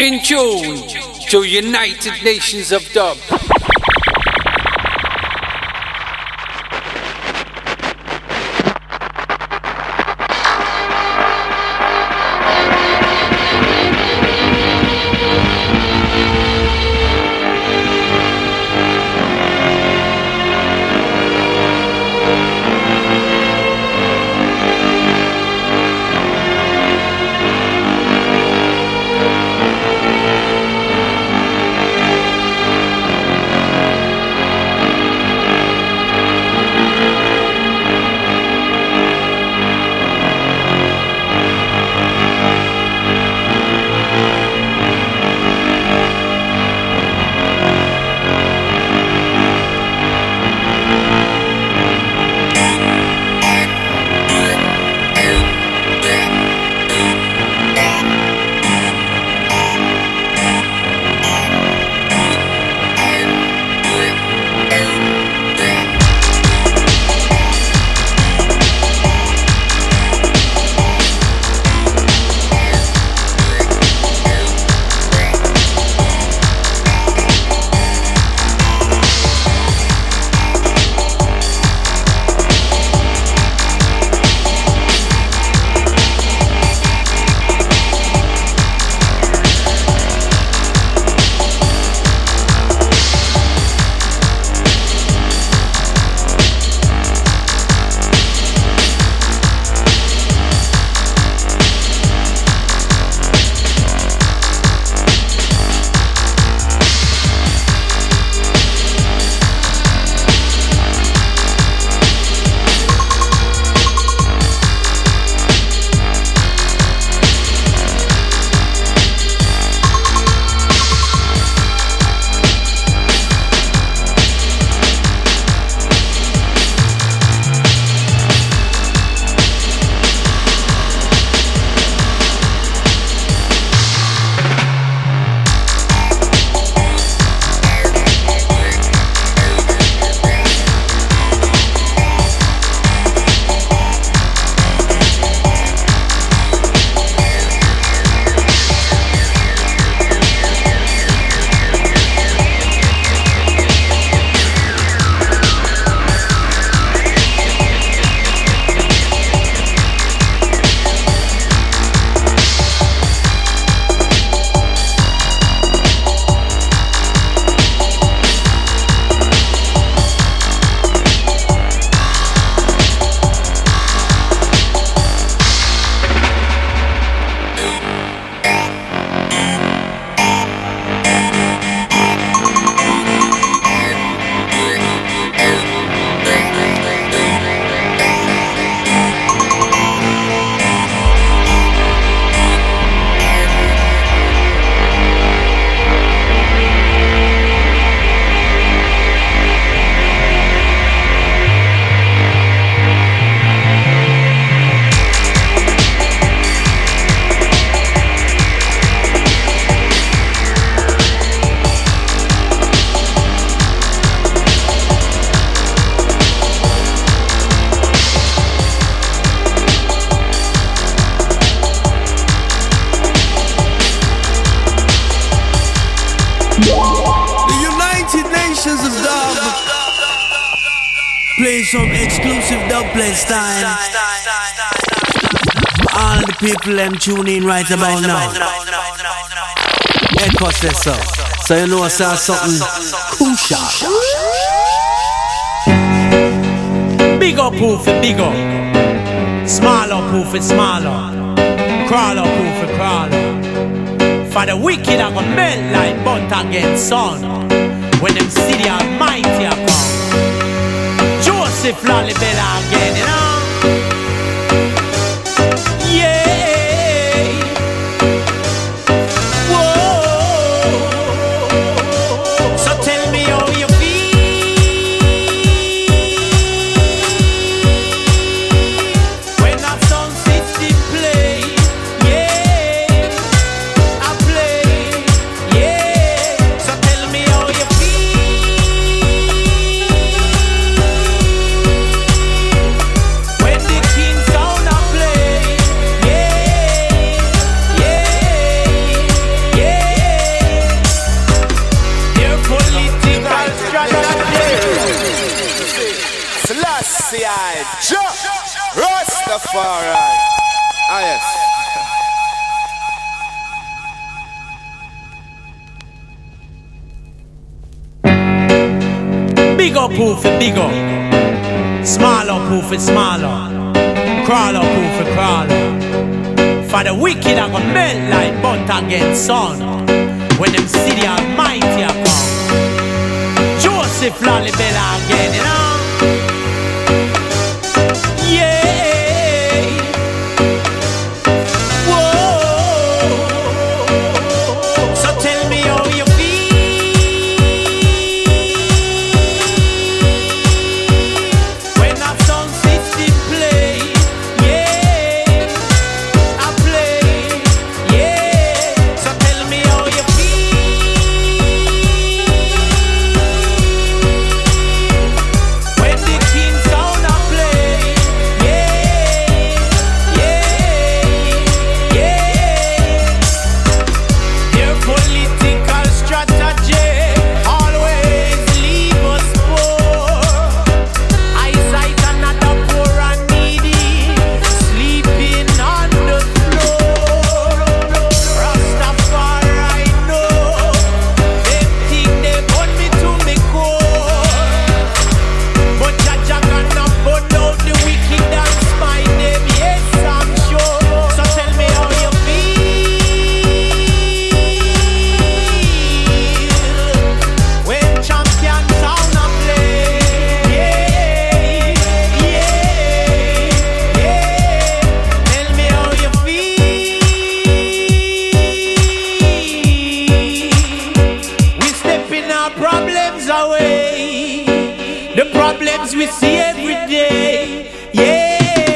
In tune to United Nations of Dub. Play some exclusive dubplate style. All the people them tune in right about now. Echo says so. So you know I saw something crucial. Big up proof it big up. Smaller proof it smaller. Crawler proof it crawler. For the wicked I go melt like butter against sun. When them see the Almighty I come. Joseph Lalibela again, you know. Yeah. Whoa. So tell me how you feel when that sound system play. Yeah, I play. Yeah. So tell me how you feel up who for big up. Small up who for smaller. Crawl up who for crawler. For the wicked I go melt like butter against sun. When them see the Almighty I come. Joseph Lalibela again, you know. Yeah. Whoa. So tell me how you feel when that sound system play. Yeah, I play. Yeah. So tell me how you when the king sound a play, yeah, yeah, yeah. Their political strategy always leave us poor. Eyesight another poor and needy, sleeping on the floor. Rastafari know, them think they want me to me core. But Jaja gonna burn out the wicked and spine them, yes I'm sure. So tell me how you feel when champion sound a play. Yeah, yeah, yeah. Tell me how you feel. We stepping our problems away. The problems we see every day, yeah.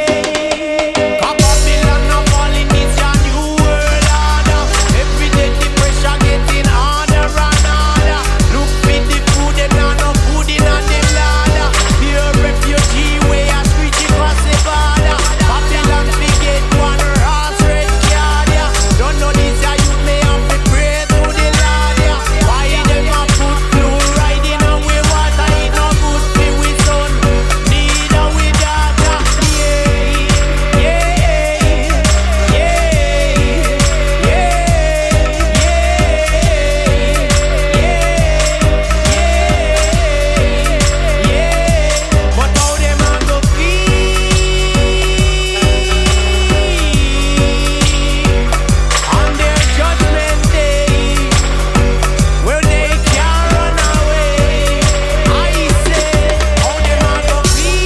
Babylon a falling, it's a new world order. Every day the pressure getting harder and harder. Look for the food, them not no food in a them larder. Pure refugee way a street across the border. Babylon forget one horse red card, yeah. Don't know this a youth may have to pray to the Lord, yeah. Why them a put fluoride in our water? It no good for we son, neither we daughter. Yeah, yeah, yeah, yeah, yeah, yeah. But how them a go feel on their judgment day, where they can't run away? I say, how them a go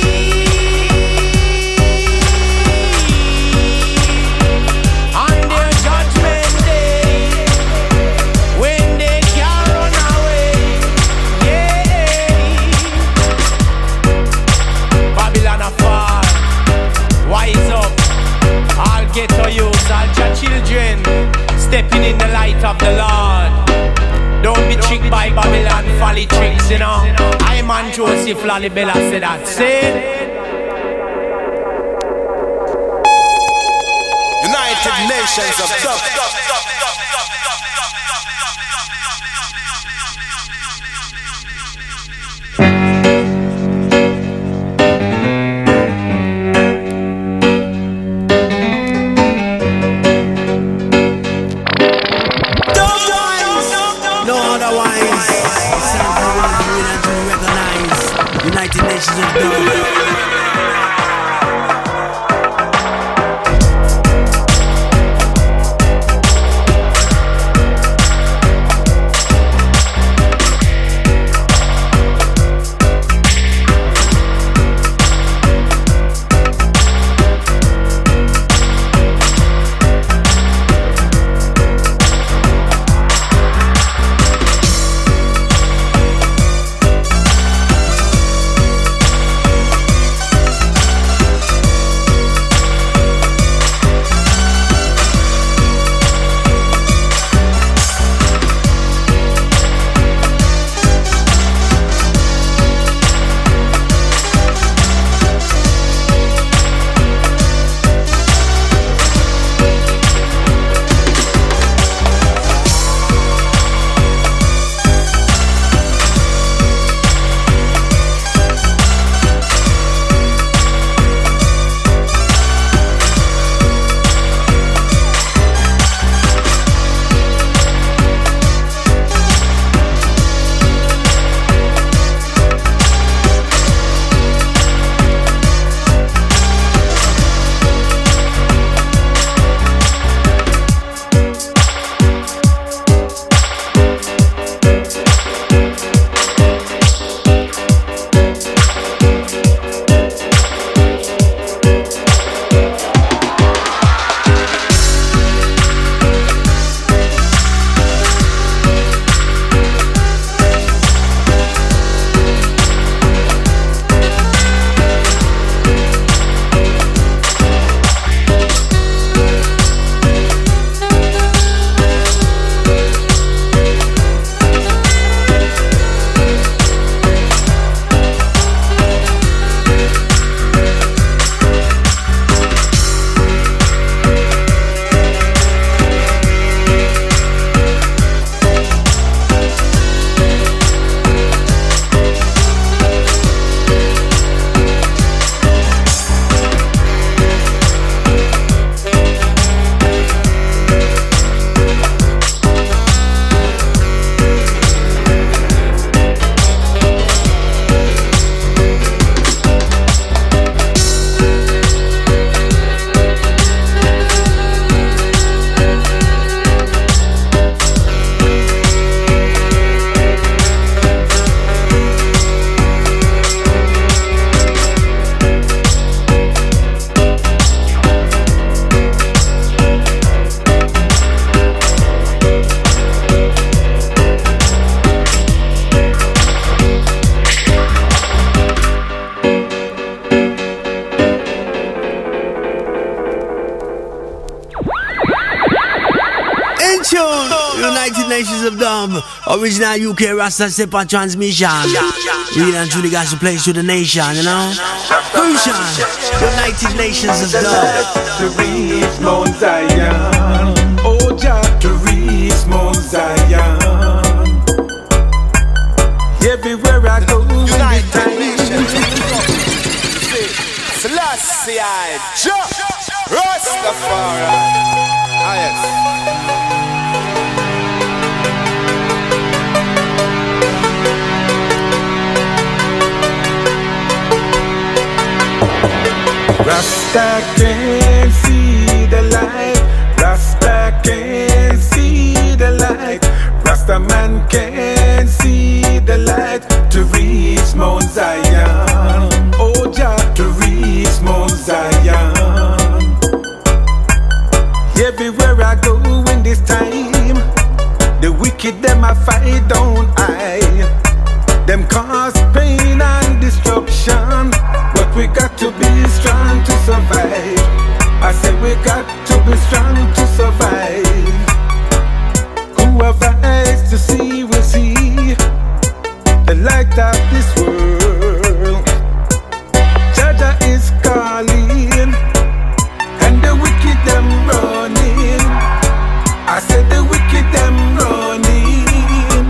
feel on their judgment day, when they can't run away? Yeah. Babylon a fall, wise up, all ghetto youths, all your children, stepping in the light of the Lord. Don't be tricked by Babylon folly tricks, you know. I man Joseph Lalibela said that. Say, United Nations of Dub. No otherwise. It's time for the world to win and to recognize United Nations of Dub. tune, United Nations of Dub, original U K Rasta Stepper transmission. Real and truly got to place to the nation, you know. Function, United Nations of Dub. To reach Mount Zion, oh Jah, to reach Mount Zion. Everywhere I go, United Nations. Selassie, Jah, Rastafari. Ah yes. Rasta can't see the light. Rasta can't see the light. Rasta man can't see the light to reach Mount Zion. Oh Jah, to reach Mount Zion. Everywhere I go in this time, the wicked them I fight, don't I? Them cause pain and destruction, but we got to be strong to survive. I said we got to be strong to survive. Who have eyes to see will see the light of this world. Jaja is calling, and the wicked them running. I said the wicked them running.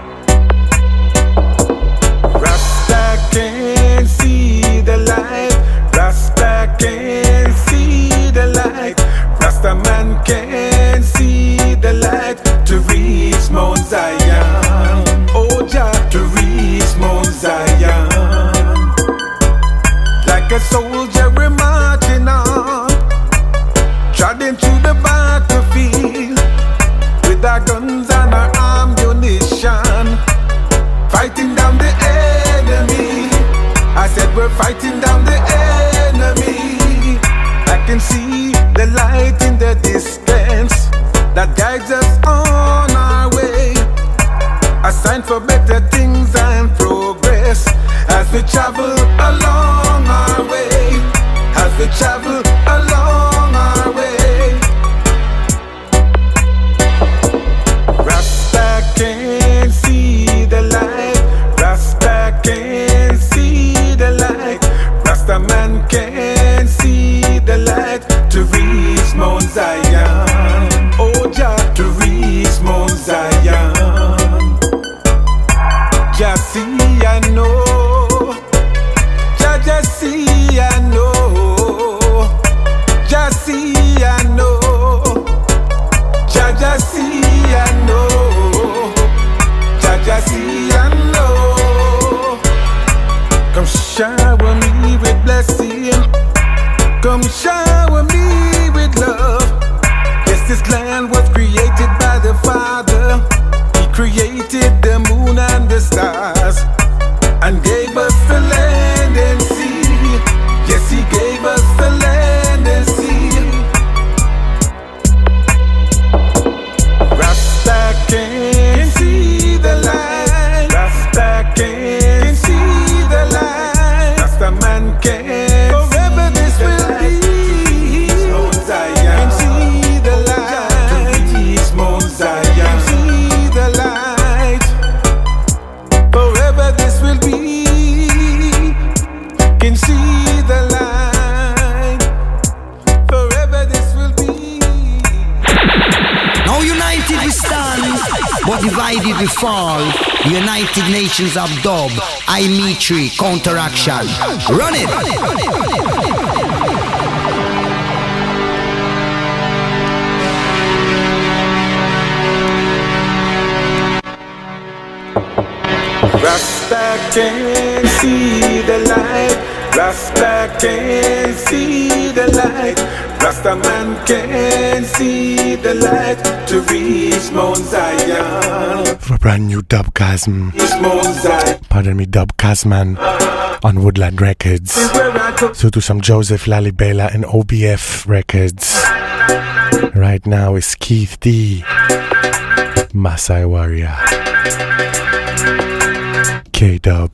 Rasta can't see the light. Rasta can't see the light. Rasta man can't see the light to reach Mount Zion. Oh Jah, to reach Mount Zion. Like a soldier we're marching on, trotting through the battlefield with our guns and our ammunition, fighting down the enemy. I said we're fighting down the enemy. I can see the light in the distance that guides us on our way, a sign for better things and progress as we travel along our way, as we travel along our way. Rasta can't see the light. Rasta can't see the light. Rasta man can't see the light to reach Mount Zion. Oh Jah, to reach Mount Zion. Jah see I know. Jah just see I know. Jah see I know. Jah just see I know. Jah just see I know. Come shower me with blessing. Come shower me with love. Yes, this land was created by the Father. He created the moon and the stars and gave us the land and sea. Yes, he gave us the land and sea. Rasta can't see the light. Rasta can't see the light. Rasta man can't. Forever this will be. Mount Zion. See the light. Reach Mount Zion. See the light. Forever this will be. Can see the light. Forever this will be. Now united we stand, but divided we fall. The United Nations of Dub, I Mitri, counteraction. Run it! Rasta can't see the light. Rasta can't see the light. Rasta man can't see the light to reach Mount Zion. For a brand new Dubcasm. Reach Mount Zion. Pardon me, Dubcasman on Woodland Records. So to some Joseph Lalibela and O B F Records. Right now is Keith D, Masai Warrior, K-Dub.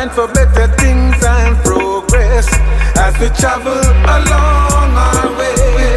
sign for better things and progress as we travel along our way.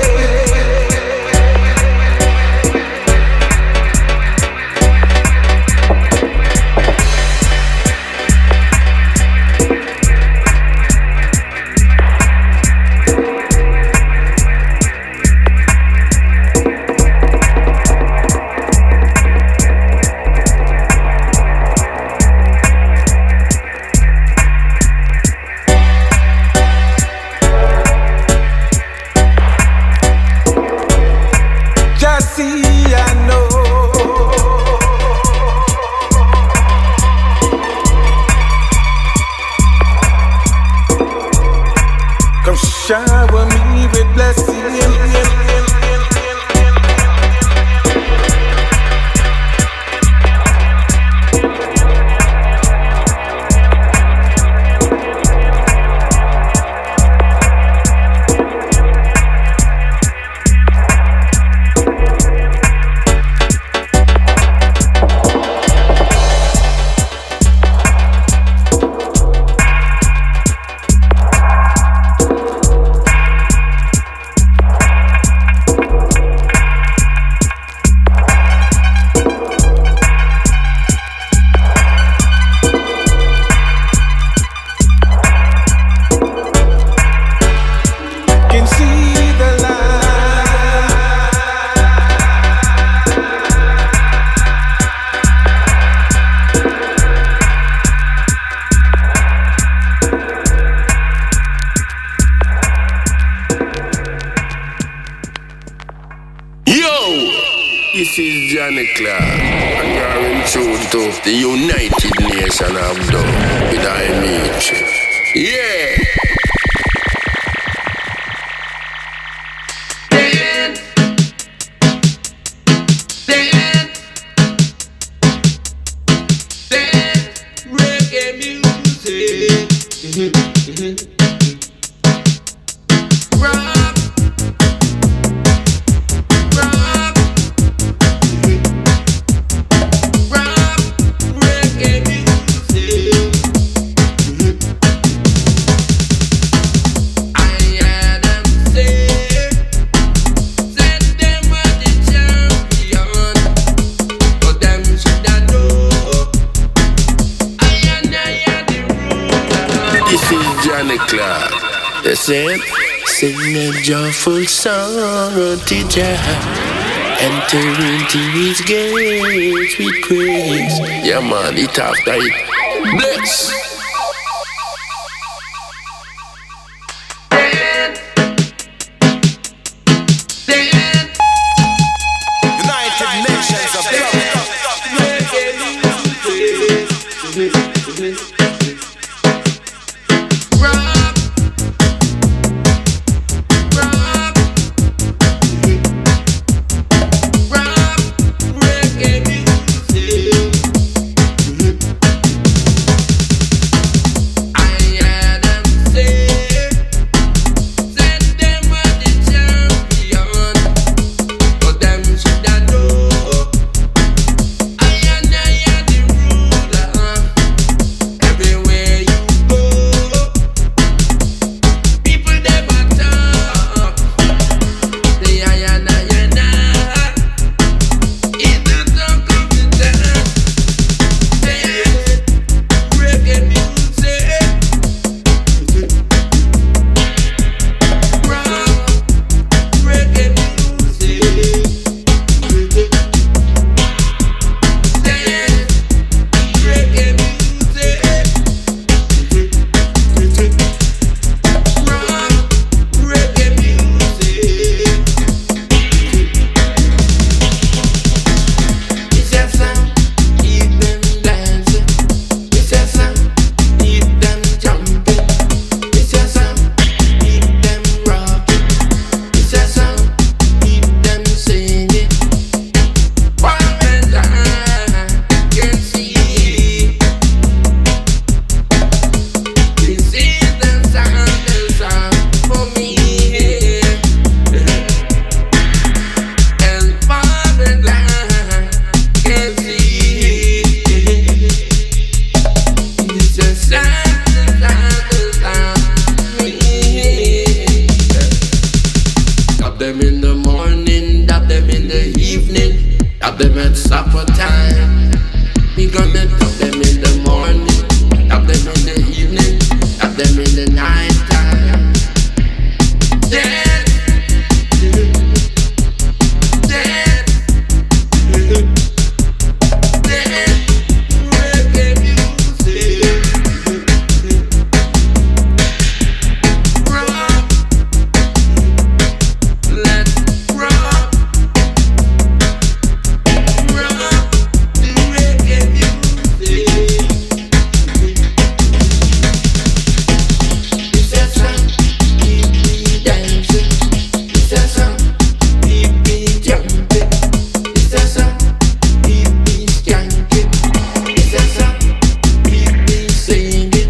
Shower me with blessings. This is Johnny Clark, and you're in tune to the United Nations of Dub with I meet you. Yeah! The same. Sing a joyful song unto Jah, enter into His gates with praise. Yeah man, it after it. Bless. United Nations of Dab them in the morning, dab them in the evening, dab them at supper time. We gonna dab them in the morning, dab them in the evening, dab them in the night time. Dead, dead, dead, reggae music. Rock, let's rock, rock the reggae music. It's a song, keep me dancing. It's a song, keep me jumping. It's a song, keep me skanking. It's a song, keep me singing.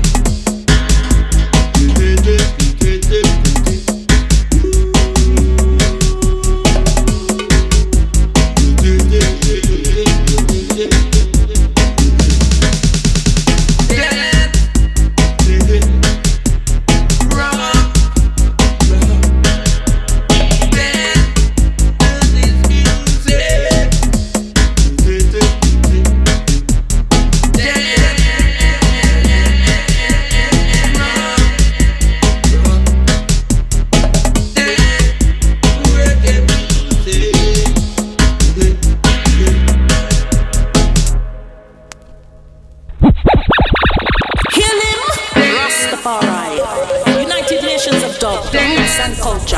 Heal him, Rastafari. United Nations of Dub, Roots and Culture.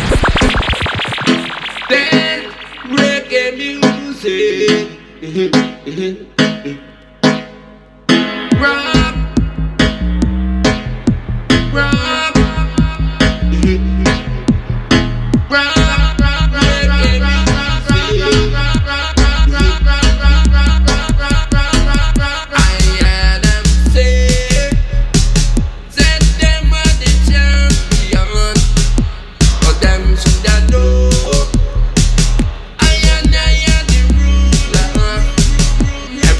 Then reggae music. Rock, rock, rock, reggae music. I hear them say, said them are the champion, but them shoulda know I and I am the ruler.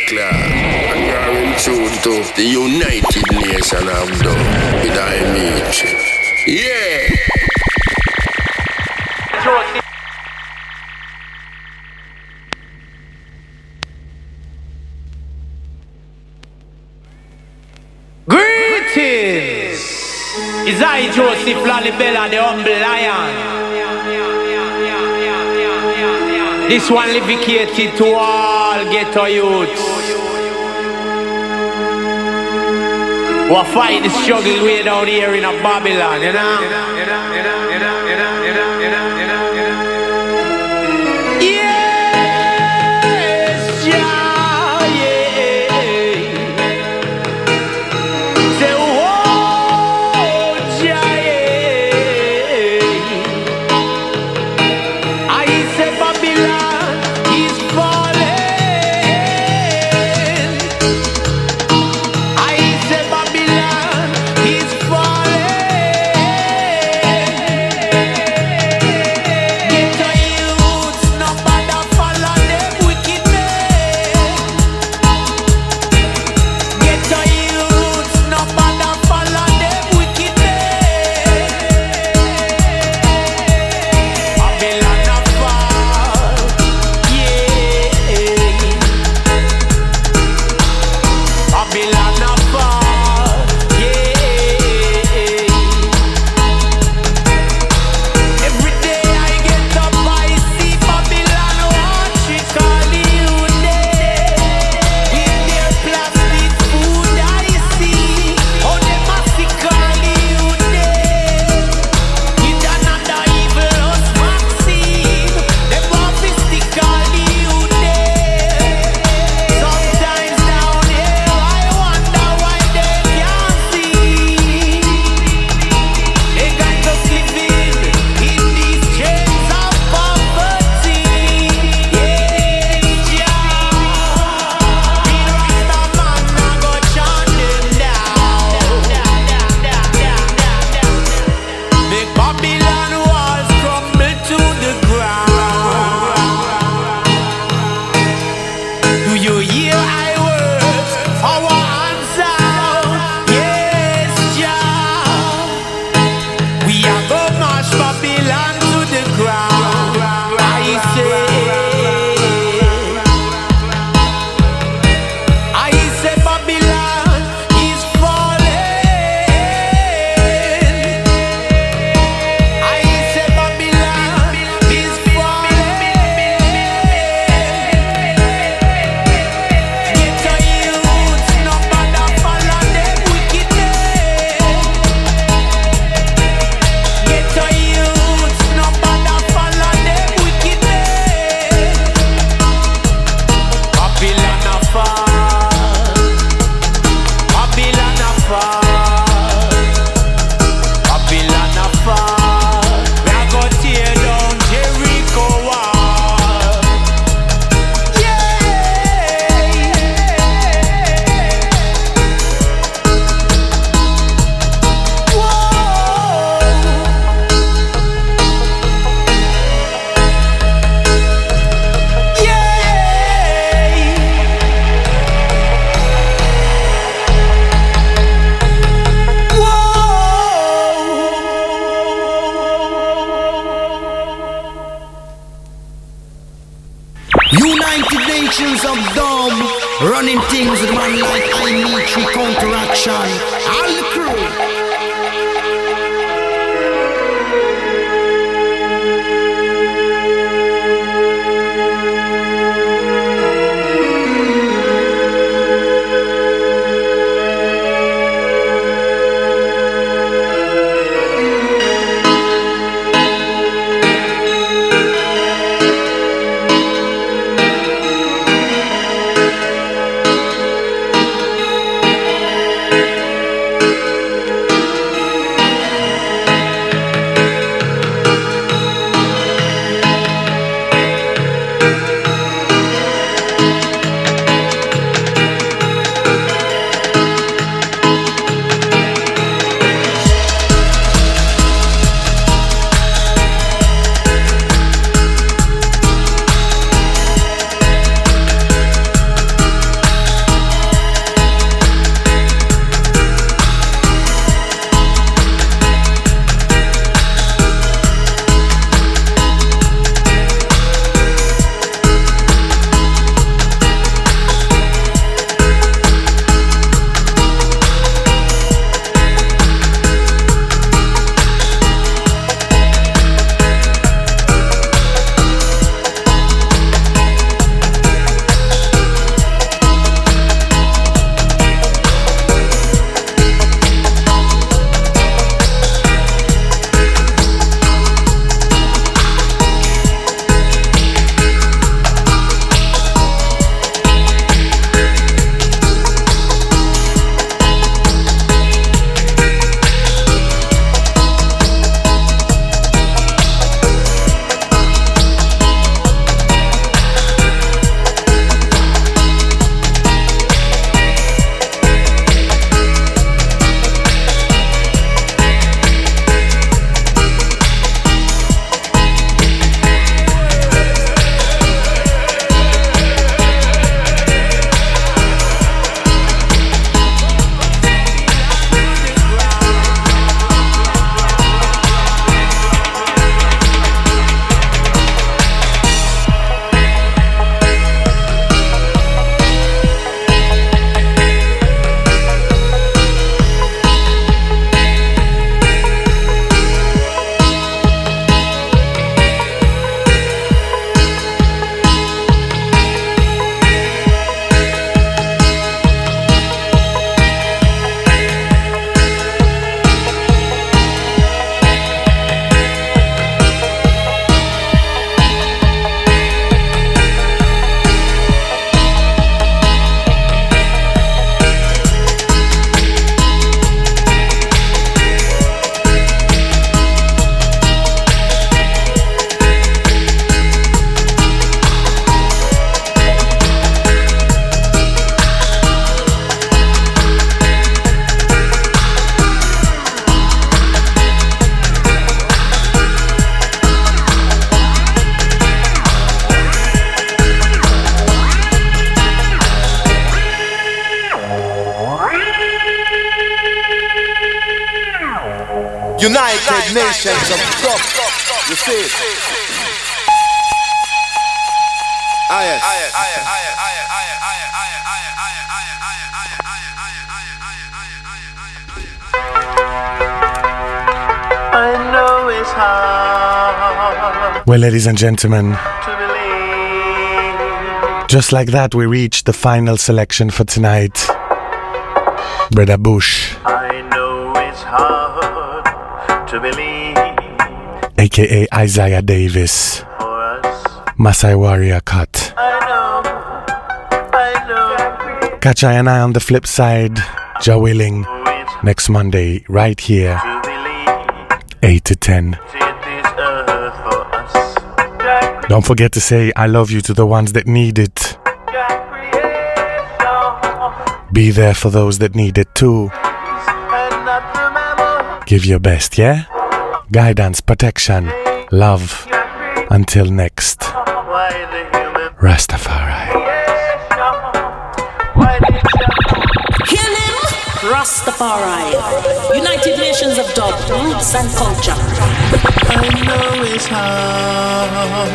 Clark, and you are in tune to the United Nation of Dub with Dimitri. Yeah! Greetings! Is I Joseph Lalibela, the humble lion? This one dedicated to all ghetto youths who are fight the struggle way down here in a Babylon, you know? Yes, yeah, yeah. Say, oh, yeah, yeah. I say Babylon is falling. I say Babylon is falling. Get your youths, no bother follow them wickedness. Get your youths, no bother follow them wickedness. Babylon a fall, yeah. Babylon a fall, yeah. Every day I get up, I see Babylon watch it all the youth there. In their plastic food I see how they massacre all the youth there. With another evil vaccine, they want to stick all the youth there. Sometimes down here I wonder why they can't see. They got us living in these chains of poverty. Yes, yeah. Been Rasta man, I go chant them down. Make Babylon walls crumble to the ground. Do you hear I words? Our answer, yes, yeah. We are gonna march Babylon to the ground. I say, I say Babylon is falling. I say Babylon is falling. Get your youths, no bother follow them wickedness. Get your youths, no bother follow them wickedness. Babylon a fall, Babylon a fall, Babylon a fall. We a go tear down Jericho wall. Yeah. Whoa. United Nations of Dub, running things with man like Dimitri Counteraction. All the crew. United Nations of Dub. You see it? Ah, yes. I know it's hard. Well, ladies and gentlemen, just like that, we reached the final selection for tonight. Brother Bush, I know it's hard to believe. aka Isaiah Davis, Masai Warrior Cut. I know, I know. Catch I and I on the flip side, Jah willing, next Monday, right here, eight to ten. Don't forget to say I love you to the ones that need it. Be there for those that need it too. Give your best, yeah? Guidance, protection, love. Until next, Rastafari. Hear him? Rastafari. United Nations of Dub, Roots and Culture. I know it's hard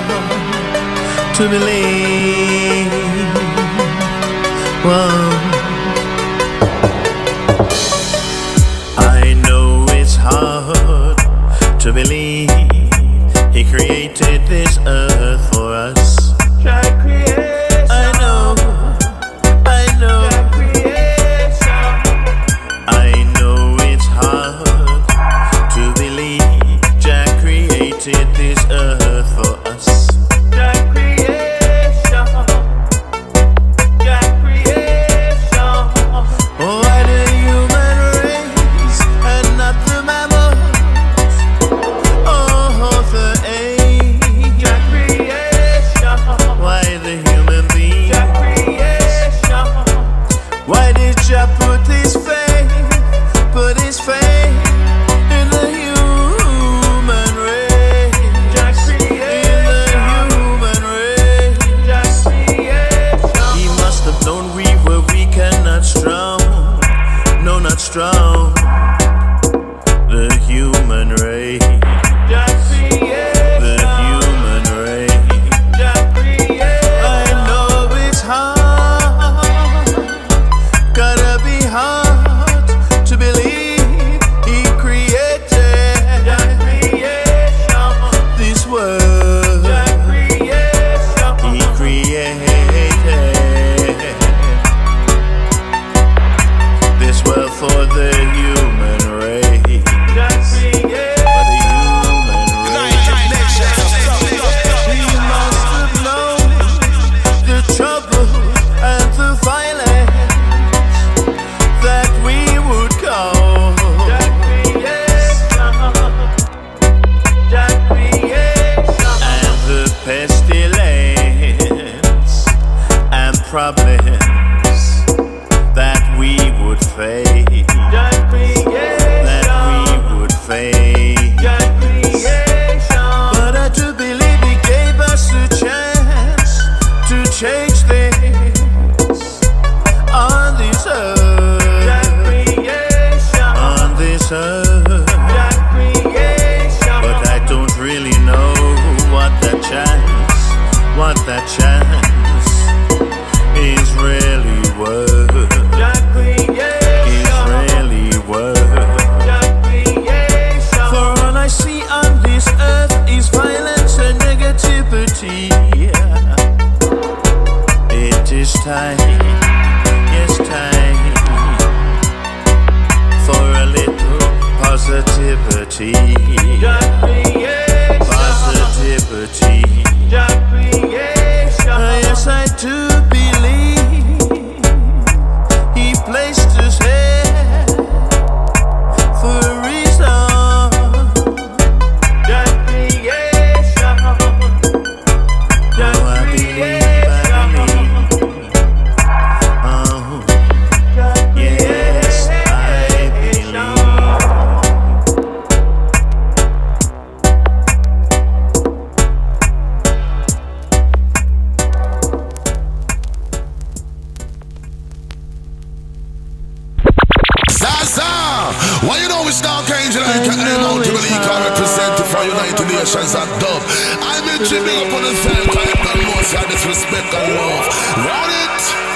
to believe. Whoa. I know it's hard to believe He created this earth for us. I know, I know, I know it's hard to believe Jah created this earth for us. Strong, the human race, the human race. I know it's hard, gotta be hard to believe He created this world. He created this world for the human race. For the human race. We must have known the trouble and the violence that we would cause. And the pestilence and problems that we would face. That we would face. But I do believe He gave us a chance to change things on this earth. On this earth. But I don't really know what that chance, what that chance is really worth. Is really worth. For all I see on this earth is violence and negativity. It is time, yes time, for a little positivity. Positivity. Yes, I do believe He placed us here for a reason. Oh, I believe, I believe. Oh, yes, I believe. Why you know it's Dark Angel and you can out to believe I represent for United Nations of Dub. I'm a tripping up on the same kind of most disrespect and love. Run it!